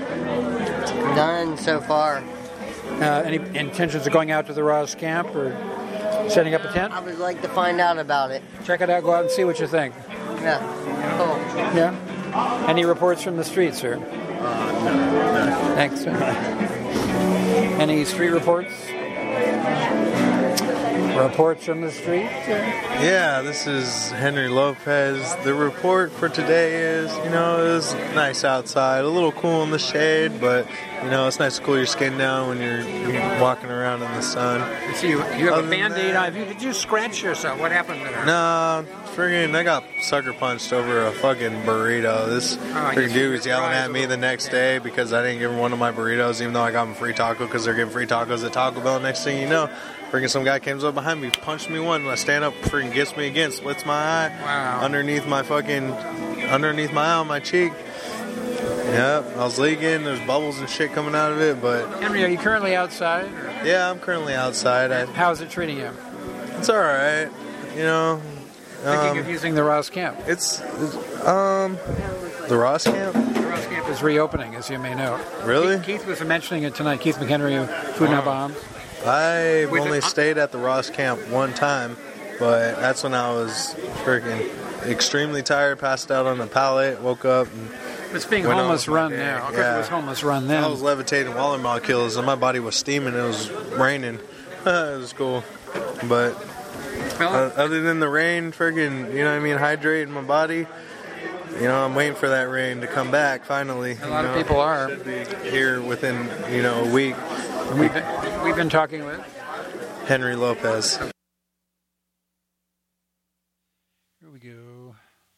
None so far. Uh, any intentions of going out to the Ross camp or setting up a tent? I would like to find out about it. Check it out. Go out and see what you think. Yeah. Cool. Yeah. Any reports from the street, sir? Uh, no. Thanks, sir. Any street reports? Reports from the street? Yeah, this is Henry Lopez. The report for today is, you know, it was nice outside, a little cool in the shade, but, you know, it's nice to cool your skin down when you're, you're walking around in the sun. So you, you have a Band-Aid on. Did you scratch yourself? What happened there? Nah, friggin', I got sucker punched over a fucking burrito. This I friggin' guess dude you was yelling realize at me the next day because I didn't give him one of my burritos, even though I got him a free taco because they're giving free tacos at Taco Bell. Next thing you know, friggin' some guy comes up behind me, punched me one, and I stand up, friggin' gets me again, splits my eye. Wow. Underneath my fucking, underneath my eye on my cheek. Yep, I was leaking, there's bubbles and shit coming out of it, but... Henry, are you currently outside? Or? Yeah, I'm currently outside. I, How is it treating you? It's alright, you know. Thinking um, of using the Ross camp. It's, it's um, the Ross camp? The Ross camp is reopening, as you may know. Really? Keith, Keith was mentioning it tonight. Keith McHenry of Food Not Bombs. I've Was it- only stayed at the Ross camp one time, but that's when I was freaking extremely tired, passed out on the pallet, woke up. And It's being went on homeless with my run day. now. Of course, Yeah. it was homeless run then. I was levitating while molecules, and my body was steaming. It was raining. It was cool, but Well, uh, other than the rain, friggin', you know what I mean, hydrating my body. you know, I'm waiting for that rain to come back finally. A lot you of know. people are. Should be here within, you know, a week. We've been, we've been talking with Henry Lopez. Here we go.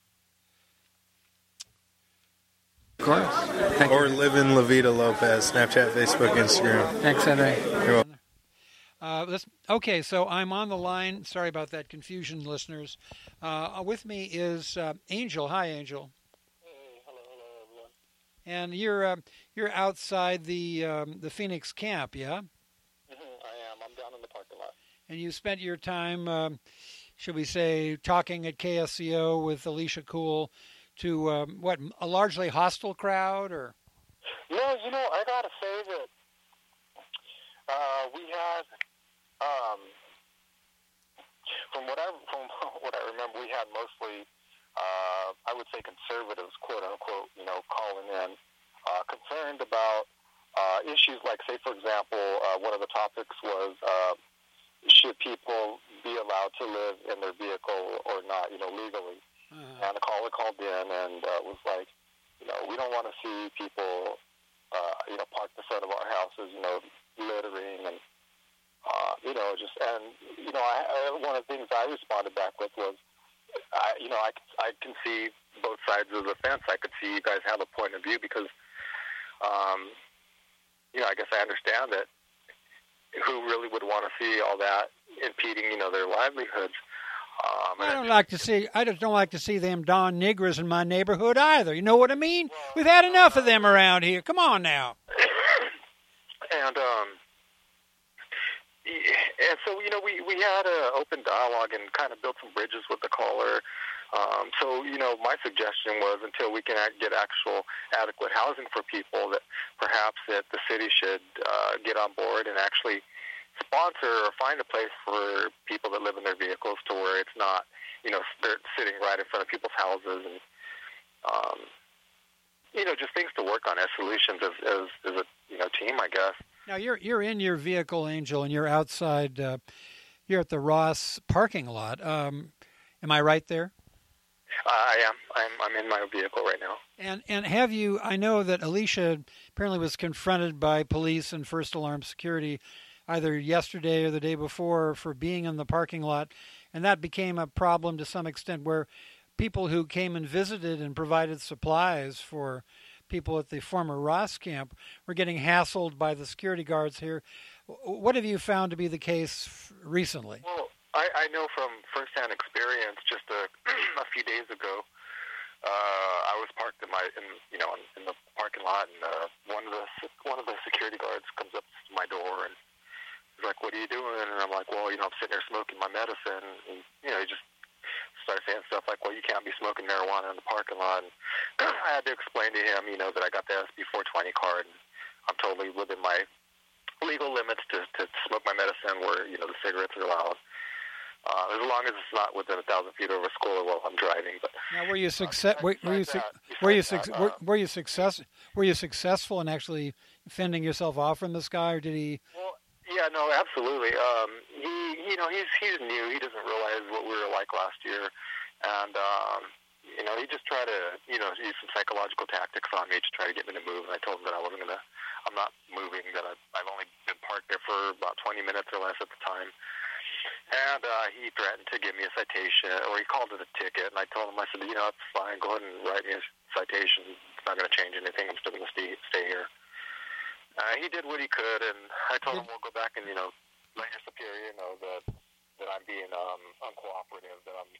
Of course. Thank or you. Livin' La Vida Lopez, Snapchat, Facebook, Instagram. Thanks, Henry. You're welcome. Uh, let's, okay, so I'm on the line. Sorry about that confusion, listeners. Uh, with me is uh, Angel. Hi, Angel. Hey, hello, hello, everyone. And you're uh, you're outside the um, the Phoenix camp, yeah? Mm-hmm, I am. I'm down in the parking lot. And you spent your time, um, should we say, talking at K S C O with Alicia Cool to um, what, a largely hostile crowd, or? No, you know, I gotta say that uh, we had. Um, from what I from what I remember, we had mostly, uh, I would say, conservatives, quote unquote, you know, calling in, uh, concerned about uh, issues like, say, for example, uh, one of the topics was uh, should people be allowed to live in their vehicle or not, you know, legally. Uh-huh. And the caller called in and uh, was like, you know, we don't want to see people, uh, you know, parked in front of our houses, you know, littering and. Uh, you know, just, and, you know, I, I, one of the things I responded back with was, I, you know, I, I can see both sides of the fence. I could see you guys have a point of view because, um, you know, I guess I understand that who really would want to see all that impeding, you know, their livelihoods. Um, I don't like to see, I just don't like to see them Don Negras in my neighborhood either. You know what I mean? We've had enough of them around here. Come on now. and, um, And so, you know, we, we had an open dialogue and kind of built some bridges with the caller. Um, so, you know, my suggestion was until we can get actual adequate housing for people, that perhaps that the city should uh, get on board and actually sponsor or find a place for people that live in their vehicles to where it's not, you know, they're sitting right in front of people's houses and, um, you know, just things to work on as solutions as, as, as a, you know, team, I guess. Now, you're you're in your vehicle, Angel, and you're outside, uh, you're at the Ross parking lot. Um, am I right there? Uh, I am. I'm, I'm in my vehicle right now. And and have you, I know that Alicia apparently was confronted by police and First Alarm Security either yesterday or the day before for being in the parking lot, and that became a problem to some extent where people who came and visited and provided supplies for people at the former Ross camp were getting hassled by the security guards here. What have you found to be the case recently? Well, I, I know from firsthand experience. Just a, a few days ago, uh, I was parked in my, in, you know, in, in the parking lot, and uh, one of the one of the security guards comes up to my door and he's like, "What are you doing?" And I'm like, "Well, you know, I'm sitting there smoking my medicine." And, you know, he just started saying stuff like, "Well, you can't be smoking marijuana in the parking lot." And I had to explain to him, you know, that I got the S B four twenty card and I'm totally within my legal limits to, to smoke my medicine where, you know, the cigarettes are allowed. Uh, as long as it's not within a thousand feet of a school while I'm driving. But now, were you success? Uh, were, were you su- were you su- were, were you success? Were you successful in actually fending yourself off from this guy, or did he? Well, yeah, no, absolutely. Um, he, you know, he's he's new. He doesn't realize what we were like last year, and um, you know, he just tried to, you know, use some psychological tactics on me to try to get me to move. And I told him that I wasn't gonna, I'm not moving. That I, I've only been parked there for about twenty minutes or less at the time. And uh, he threatened to give me a citation, or he called it a ticket. And I told him, I said, you know, it's fine. Go ahead and write me a citation. It's not going to change anything. I'm still going to stay, stay here. Uh, he did what he could, and I told him we'll go back and, you know, let your superior know that that I'm being um, uncooperative. That I'm.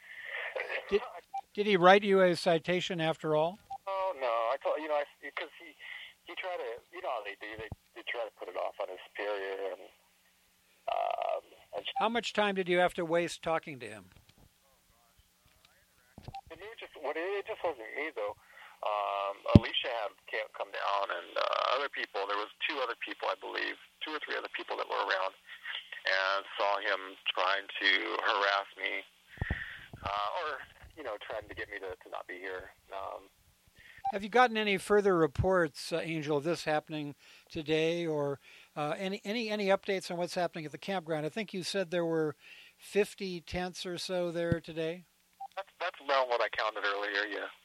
Did, did he write you a citation after all? Oh no, I told you know, because he he tried to, you know how they do. They they try to put it off on his superior and. Um, How much time did you have to waste talking to him? It just, what it, it just wasn't me though. Um, Alicia had can't come down, and uh, other people. There was two other people, I believe, two or three other people that were around, and saw him trying to harass me, uh, or you know, trying to get me to, to not be here. Um, Have you gotten any further reports, uh, Angel, of this happening today, or uh, any any any updates on what's happening at the campground? I think you said there were fifty tents or so there today. That's that's about what I counted earlier. Yeah.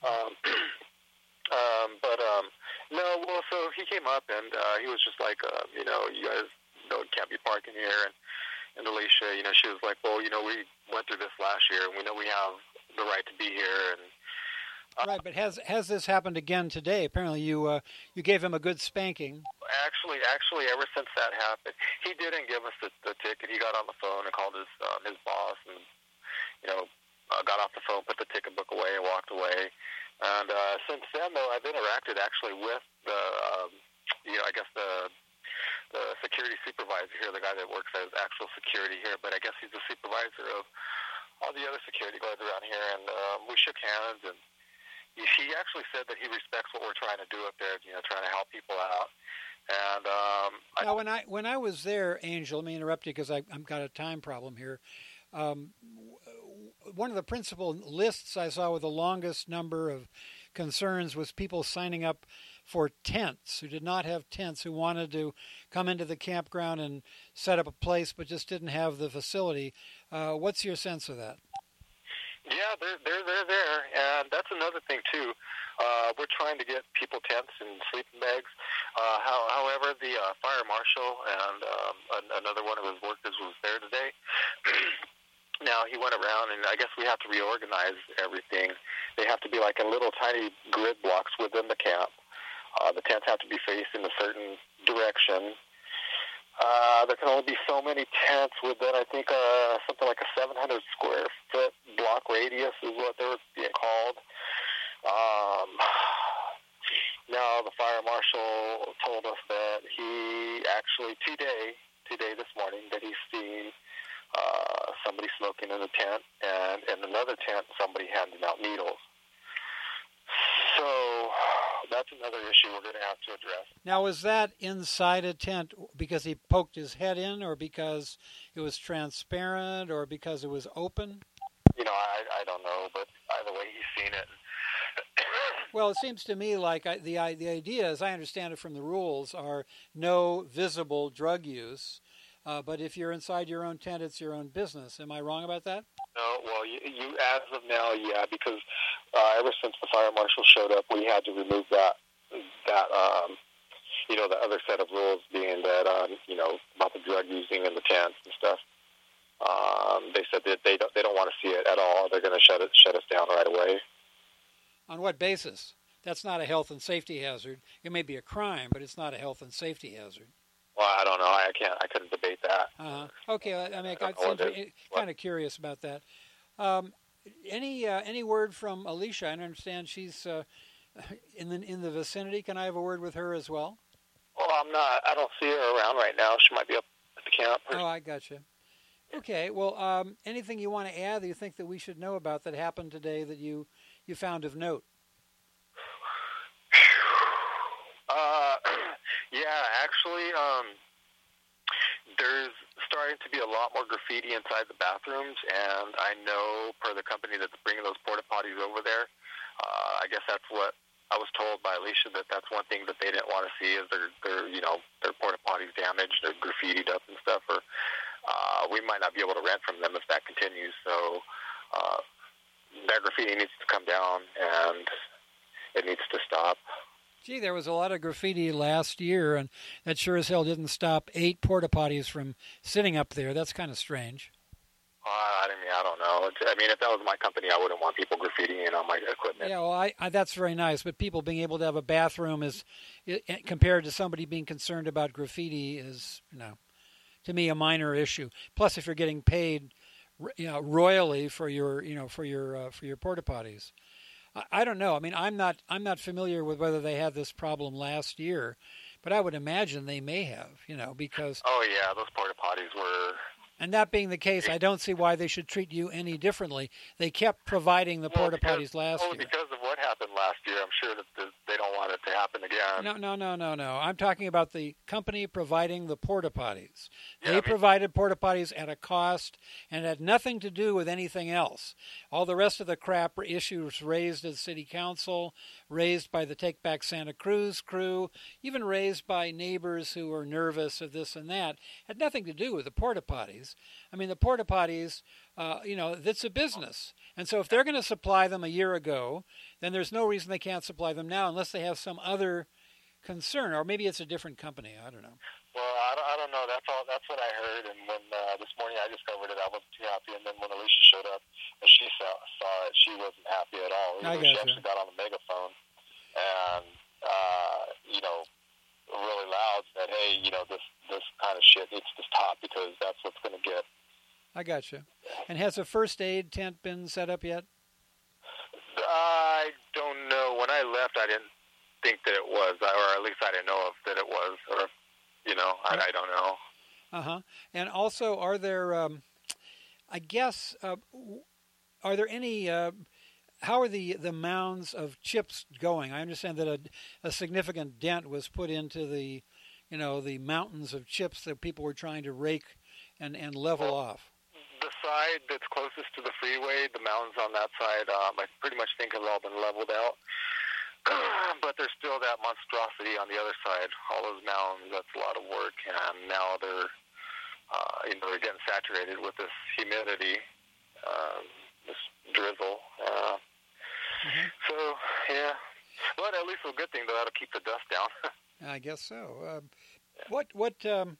Um, um, but um, no, well, so he came up and uh, he was just like, uh, you know, you guys don't can't be parking here, and and Alicia, you know, she was like, well, you know, we went through this last year, and we know we have the right to be here, and. Uh, right, but has has this happened again today? Apparently, you uh, you gave him a good spanking. Actually, actually, ever since that happened, he didn't give us the, the ticket. He got on the phone and called his um, his boss, and you know, uh, got off the phone, put the ticket book away, and walked away. And uh, since then, though, I've interacted actually with the, um, you know, I guess the the security supervisor here, the guy that works as actual security here. But I guess he's the supervisor of all the other security guards around here, and um, we shook hands and. He actually said that he respects what we're trying to do up there, you know, trying to help people out. And um, now, when I when I was there, Angel, let me interrupt you because I've got a time problem here. Um, one of the principal lists I saw with the longest number of concerns was people signing up for tents who did not have tents, who wanted to come into the campground and set up a place but just didn't have the facility. Uh, what's your sense of that? Yeah, they're they're they're there, and that's another thing too. Uh, we're trying to get people tents and sleeping bags. Uh, how, however, the uh, fire marshal and um, an, another one of his workers was there today. Now he went around, and I guess we have to reorganize everything. They have to be like in little tiny grid blocks within the camp. Uh, the tents have to be facing a certain direction. Uh, there can only be so many tents within, I think, uh, something like a seven hundred square foot block radius is what they're being called. Um, now, the fire marshal told us that he actually, today, today this morning, that he's seen uh, somebody smoking in a tent, and in another tent, somebody handing out needles. So that's another issue we're going to have to address. Now, was that inside a tent because he poked his head in, or because it was transparent, or because it was open? You know, I, I don't know, but either way, he's seen it. Well, it seems to me like I, the the idea, as I understand it from the rules, are no visible drug use. Uh, but if you're inside your own tent, it's your own business. Am I wrong about that? No, well, you, you as of now, yeah, because uh, ever since the fire marshal showed up, we had to remove that, that um, you know, the other set of rules being that, um, you know, about the drug using in the tents and stuff. Um, they said that they don't, they don't want to see it at all. They're going to shut it, shut us down right away. On what basis? That's not a health and safety hazard. It may be a crime, but it's not a health and safety hazard. Well, I don't know. I can't. I couldn't debate that. Uh-huh. Okay. I mean, I, I I'm kind of curious about that. Um, any uh, any word from Alicia? I understand she's uh, in the in the vicinity. Can I have a word with her as well? Well, I'm not. I don't see her around right now. She might be up at the camp. Oh, I gotcha. Okay. Well, um, anything you want to add that you think that we should know about that happened today that you you found of note? Uh, yeah, actually, um, there's starting to be a lot more graffiti inside the bathrooms, and I know per the company that's bringing those porta potties over there, uh, I guess that's what I was told by Alicia, that that's one thing that they didn't want to see is their, their you know, their porta potties damaged, they're graffitied up and stuff, or uh, we might not be able to rent from them if that continues, so uh, that graffiti needs to come down, and it needs to stop. Gee, there was a lot of graffiti last year, and that sure as hell didn't stop eight porta potties from sitting up there. That's kind of strange. Uh, I mean, I don't know. I mean, if that was my company, I wouldn't want people graffitiing on my equipment. Yeah, well, I, I, that's very nice. But people being able to have a bathroom is, it, compared to somebody being concerned about graffiti, is, you know, to me a minor issue. Plus, if you're getting paid, you know, royally for your, you know, for your uh, for your porta potties. I don't know. I mean, I'm not I'm not familiar with whether they had this problem last year, but I would imagine they may have, you know, because... Oh, yeah, those porta potties were... And that being the case, I don't see why they should treat you any differently. They kept providing the well, porta potties last well, year. because of what happened last year, I'm sure that the, they don't want it to happen again. No, no, no, no, no. I'm talking about the company providing the porta potties. Yeah, they I mean, provided porta potties at a cost and had nothing to do with anything else. All the rest of the crap were issues raised at City Council, raised by the Take Back Santa Cruz crew, even raised by neighbors who were nervous of this and that. Had nothing to do with the porta potties. I mean, the porta potties Uh, you know, it's a business. And so if they're going to supply them a year ago, then there's no reason they can't supply them now unless they have some other concern. Or maybe it's a different company. I don't know. Well, I don't, I don't know. That's all. That's what I heard. And when uh, this morning I discovered it, I wasn't too happy. And then when Alicia showed up and she saw, saw it, she wasn't happy at all. You I know, guess she actually got on the megaphone and, uh, you know, really loud said, hey, you know, this, this kind of shit needs to stop because that's what's going to get. I got you. And has a first aid tent been set up yet? I don't know. When I left, I didn't think that it was, or at least I didn't know if that it was, or, you know, I, I don't know. Uh-huh. And also, are there, um, I guess, uh, are there any, uh, how are the, the mounds of chips going? I understand that a, a significant dent was put into the, you know, the mountains of chips that people were trying to rake and, and level well, off. The side that's closest to the freeway, the mountains on that side, um, I pretty much think have all been leveled out. But there's still that monstrosity on the other side. All those mountains, that's a lot of work, and now they're, uh, you know, they're getting saturated with this humidity, um, this drizzle. Uh, mm-hmm. So, yeah. But at least a good thing, though, that'll keep the dust down. I guess so. Uh, what, what, um,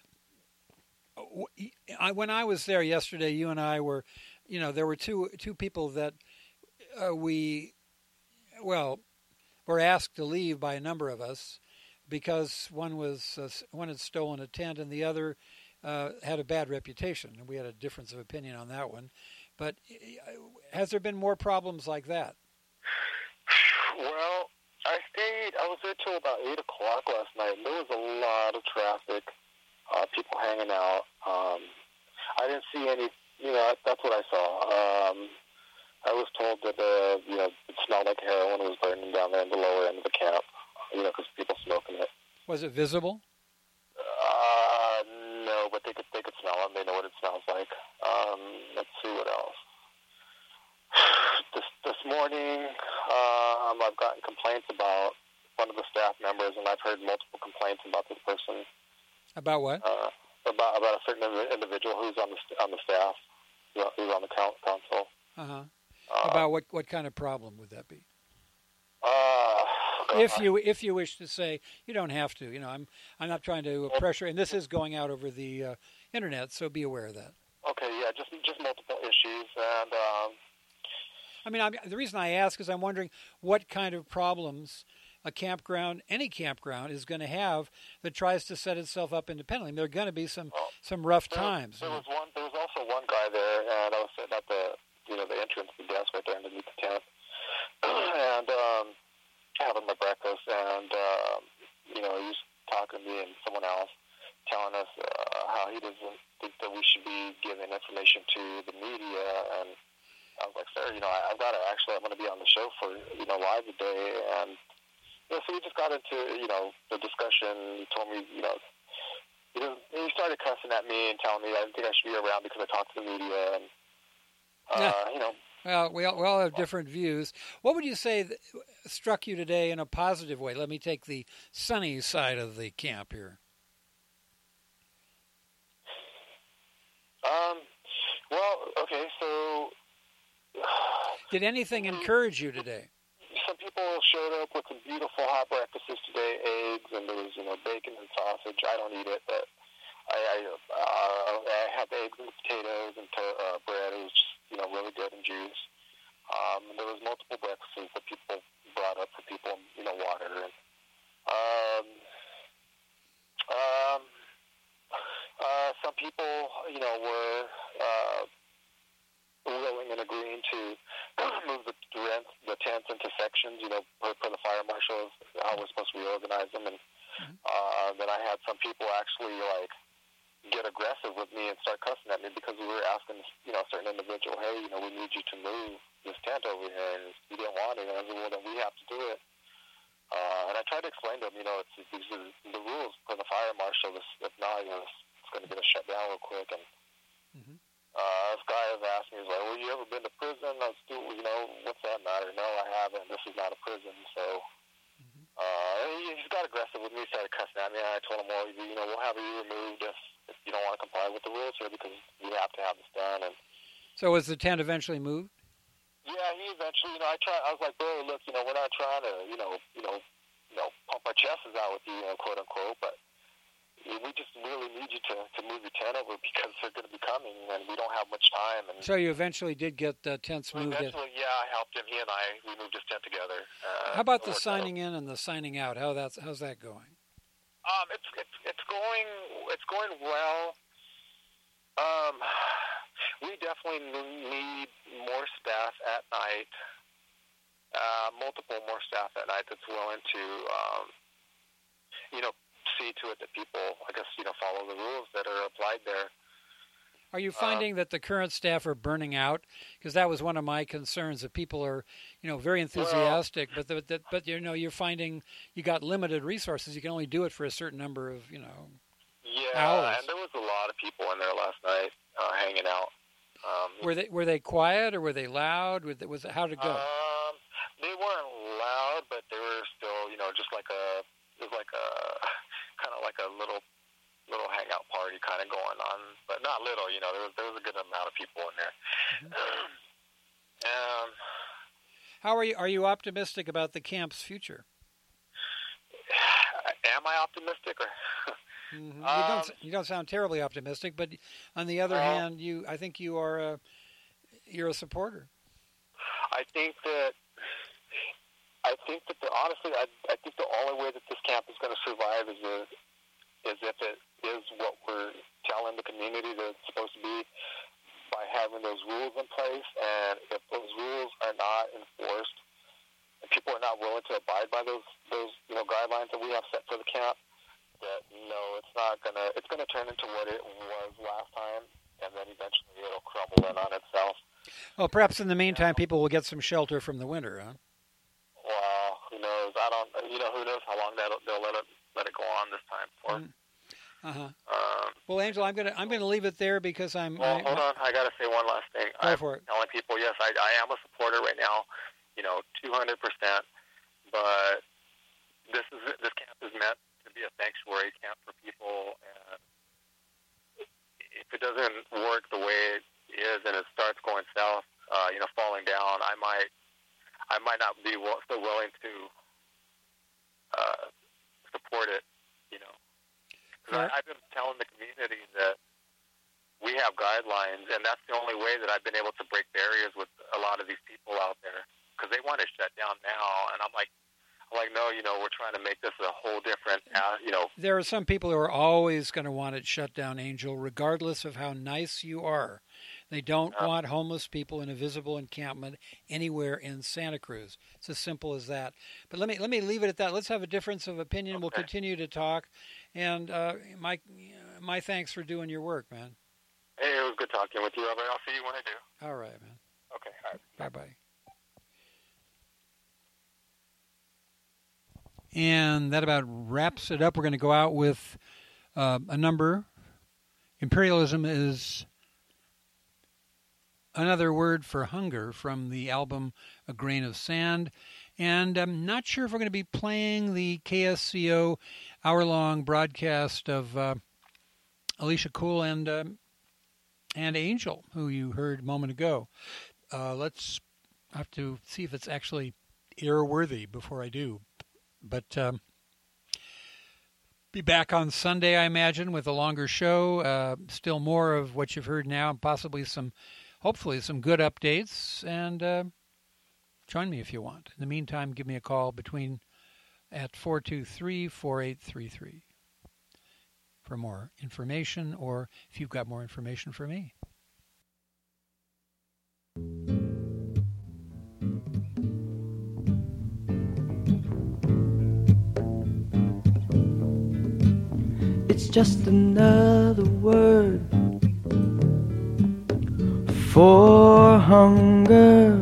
I, when I was there yesterday, you and I were, you know, there were two, two people that uh, we, well, were asked to leave by a number of us because one was uh, one had stolen a tent and the other uh, had a bad reputation, and we had a difference of opinion on that one. But has there been more problems like that? Well, I stayed. I was there till about eight o'clock last night, and there was a lot of traffic, uh, people hanging out. Um, I didn't see any. You know, that's what I saw. Um, I was told that, uh, you know, it smelled like heroin was burning down there in the lower end of the camp, you know, because people smoking it. Was it visible? Uh, no, but they could they could smell it. They know what it smells like. Um, let's see what else. This this morning, um, I've gotten complaints about one of the staff members, and I've heard multiple complaints about this person. About what? Uh, about about a certain individual who's on the on the staff, who's on the council. Uh huh. Uh, About what, what kind of problem would that be? Uh, if you if you wish to say, you don't have to. You know, I'm I'm not trying to pressure, and this is going out over the uh, internet, so be aware of that. Okay, yeah, just just multiple issues, and um, I mean, I'm, the reason I ask is I'm wondering what kind of problems a campground, any campground, is going to have that tries to set itself up independently. I mean, there are going to be some well, some rough there, times. There was one. There was also one guy there, and I was sitting at the you know the entrance to the desk right there underneath the tent, and um, having my breakfast, and um, you know he was talking to me and someone else, telling us uh, how he doesn't think that we should be giving information to the media. And I was like, sir, you know, I, I've got to actually, I'm going to be on the show for, you know, live today. And, you know, so we just got into, you know, the discussion. He told me, you know, he, he started cussing at me and telling me I didn't think I should be around because I talked to the media. And, uh, yeah. you know. Well, we all, we all have different views. What would you say that struck you today in a positive way? Let me take the sunny side of the camp here. Um, well, okay, so... Did anything encourage you today? Some people showed up with some beautiful hot breakfasts today, eggs, and there was, you know, bacon and sausage. I don't eat it, but I I, uh, I had eggs and potatoes and to, uh, bread. It was just, you know, really good, and juice. Um, and there was multiple breakfasts that people brought up for people, you know, water. And, um, um, uh, some people, you know, were uh, willing and agreeing to move the, the tents into sections, you know, per, per the fire marshal, how we're supposed to reorganize them. And uh, then I had some people actually, like, get aggressive with me and start cussing at me because we were asking, you know, a certain individual, hey, you know, we need you to move this tent over here, and he didn't want it. And I said, well, then we have to do it. Uh, and I tried to explain to him, you know, it's these are the rules for the fire marshal. This, if not, you know, it's, it's going to get us shut down real quick. And mm-hmm. uh, this guy has asked me, he's like, well, you ever been to prison? I was, you know, what's that matter? No, I haven't. This is not a prison. So mm-hmm. uh, he, he got aggressive with me, started cussing at me. And I told him, well, you know, we'll have you removed if, if you don't want to comply with the rules here because we have to have this done. And So was the tent eventually moved? Yeah, he eventually, you know, I try. I was like, bro, look, you know, we're not trying to, you know, you know, you know, pump our chests out with you, you know, quote unquote, but we just really need you to, to move your tent over because they're going to be coming, and we don't have much time. And so you eventually did get the tents moved. Eventually, yeah, I helped him. He and I, we moved his tent together. Uh, How about the signing in and the signing out? How that's how's that going? Um, it's it's it's going it's going well. Um, we definitely need more staff at night. Uh, multiple more staff at night that's willing to, um, you know, see to it that people, I guess, you know, follow the rules that are applied there. Are you finding um, that the current staff are burning out? Because that was one of my concerns, that people are, you know, very enthusiastic, well, but the, the, but you know, you're finding you got limited resources. You can only do it for a certain number of, you know, yeah, hours. And there was a lot of people in there last night uh, hanging out. Um, were they were they quiet or were they loud? Was it, was it, how did it go? Um, they weren't loud, but they were still, you know, just like a it was like a kind of like a little. little hangout party kind of going on, but not little, you know, there was, there was a good amount of people in there. Mm-hmm. um, How are you, are you optimistic about the camp's future? Am I optimistic? Or mm-hmm. um, you, don't, you don't sound terribly optimistic, but on the other uh, hand, you, I think you are a, you're a supporter. I think that, I think that the, honestly, I, I think the only way that this camp is going to survive is a, is if it is what we're telling the community that it's supposed to be by having those rules in place. And if those rules are not enforced and people are not willing to abide by those, those you know, guidelines that we have set for the camp, that, no, it's not going to, it's going to turn into what it was last time, and then eventually it'll crumble in on itself. Well, perhaps in the meantime, people will get some shelter from the winter, huh? Well, who knows? I don't, you know, who knows how long that they'll let it let it go on this time for. Mm. Uh-huh. Um, well, Angel, I'm gonna I'm gonna leave it there because I'm. Well, I, hold on. I gotta say one last thing. Go I'm for it. telling people, yes, I, I am a supporter right now. You know, two hundred percent. But this is this camp is meant to be a sanctuary camp for people, and if it doesn't work the way it is, and it starts going south, uh, you know, falling down, I might I might not be so willing to uh, support it. You know. Yeah. I, I've been telling the community that we have guidelines, and that's the only way that I've been able to break barriers with a lot of these people out there, because they want to shut down now, and I'm like, I'm like, no, you know, we're trying to make this a whole different, uh, you know. There are some people who are always going to want it shut down, Angel, regardless of how nice you are. They don't uh, want homeless people in a visible encampment anywhere in Santa Cruz. It's as simple as that. But let me let me leave it at that. Let's have a difference of opinion. Okay. We'll continue to talk. And uh, my my thanks for doing your work, man. Hey, it was good talking with you, Robert. I'll see you when I do. All right, man. Okay, all right. Bye-bye. And that about wraps it up. We're going to go out with uh, a number. Imperialism is another word for hunger from the album A Grain of Sand. And I'm not sure if we're going to be playing the K S C O hour-long broadcast of uh, Alicia Cool and uh, and Angel, who you heard a moment ago. Uh, let's have to see if it's actually airworthy before I do. But um, be back on Sunday, I imagine, with a longer show. Uh, still more of what you've heard now, and possibly some, hopefully, some good updates. And uh, join me if you want. In the meantime, give me a call between at four two three, four eight three three for more information, or if you've got more information for me. It's just another word for hunger,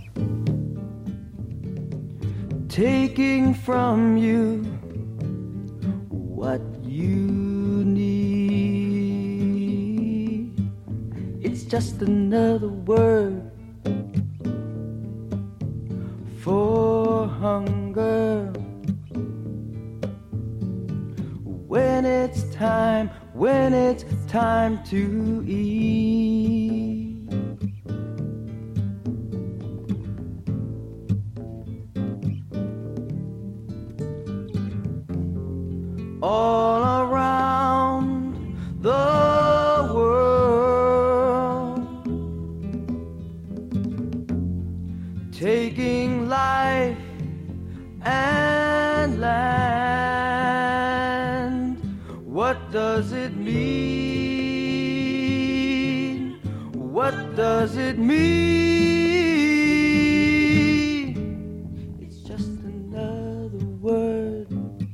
taking from you what you need. It's just another word for hunger. When it's time, when it's time to eat. all around the world, taking life and land. What does it mean? What does it mean? It's just another word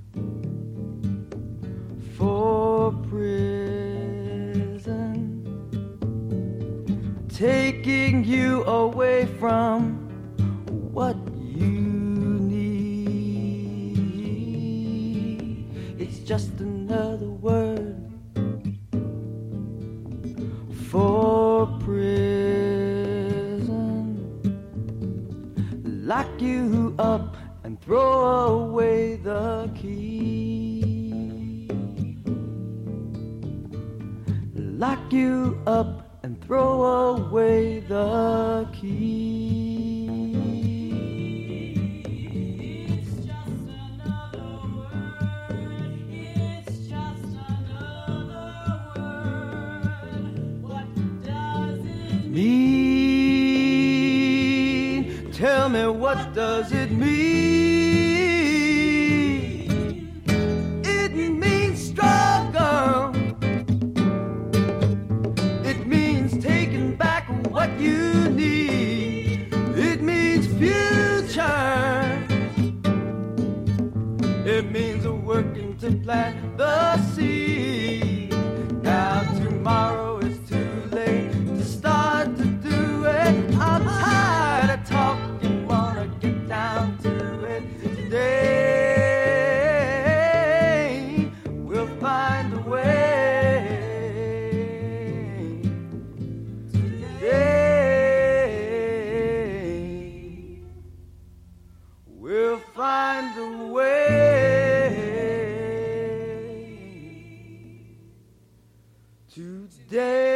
for prison, taking you away from what you need. It's just another word for prison. Lock you up and throw away the key. Lock you up and throw away the key. Mean? Tell me, what does it mean? It means struggle. It means taking back what you need. It means future. It means working to plant the seed. Now tomorrow is too late to start to do it. I'm tired of talking, wanna get down to it. Today we'll find a way. Today we'll find a way. Today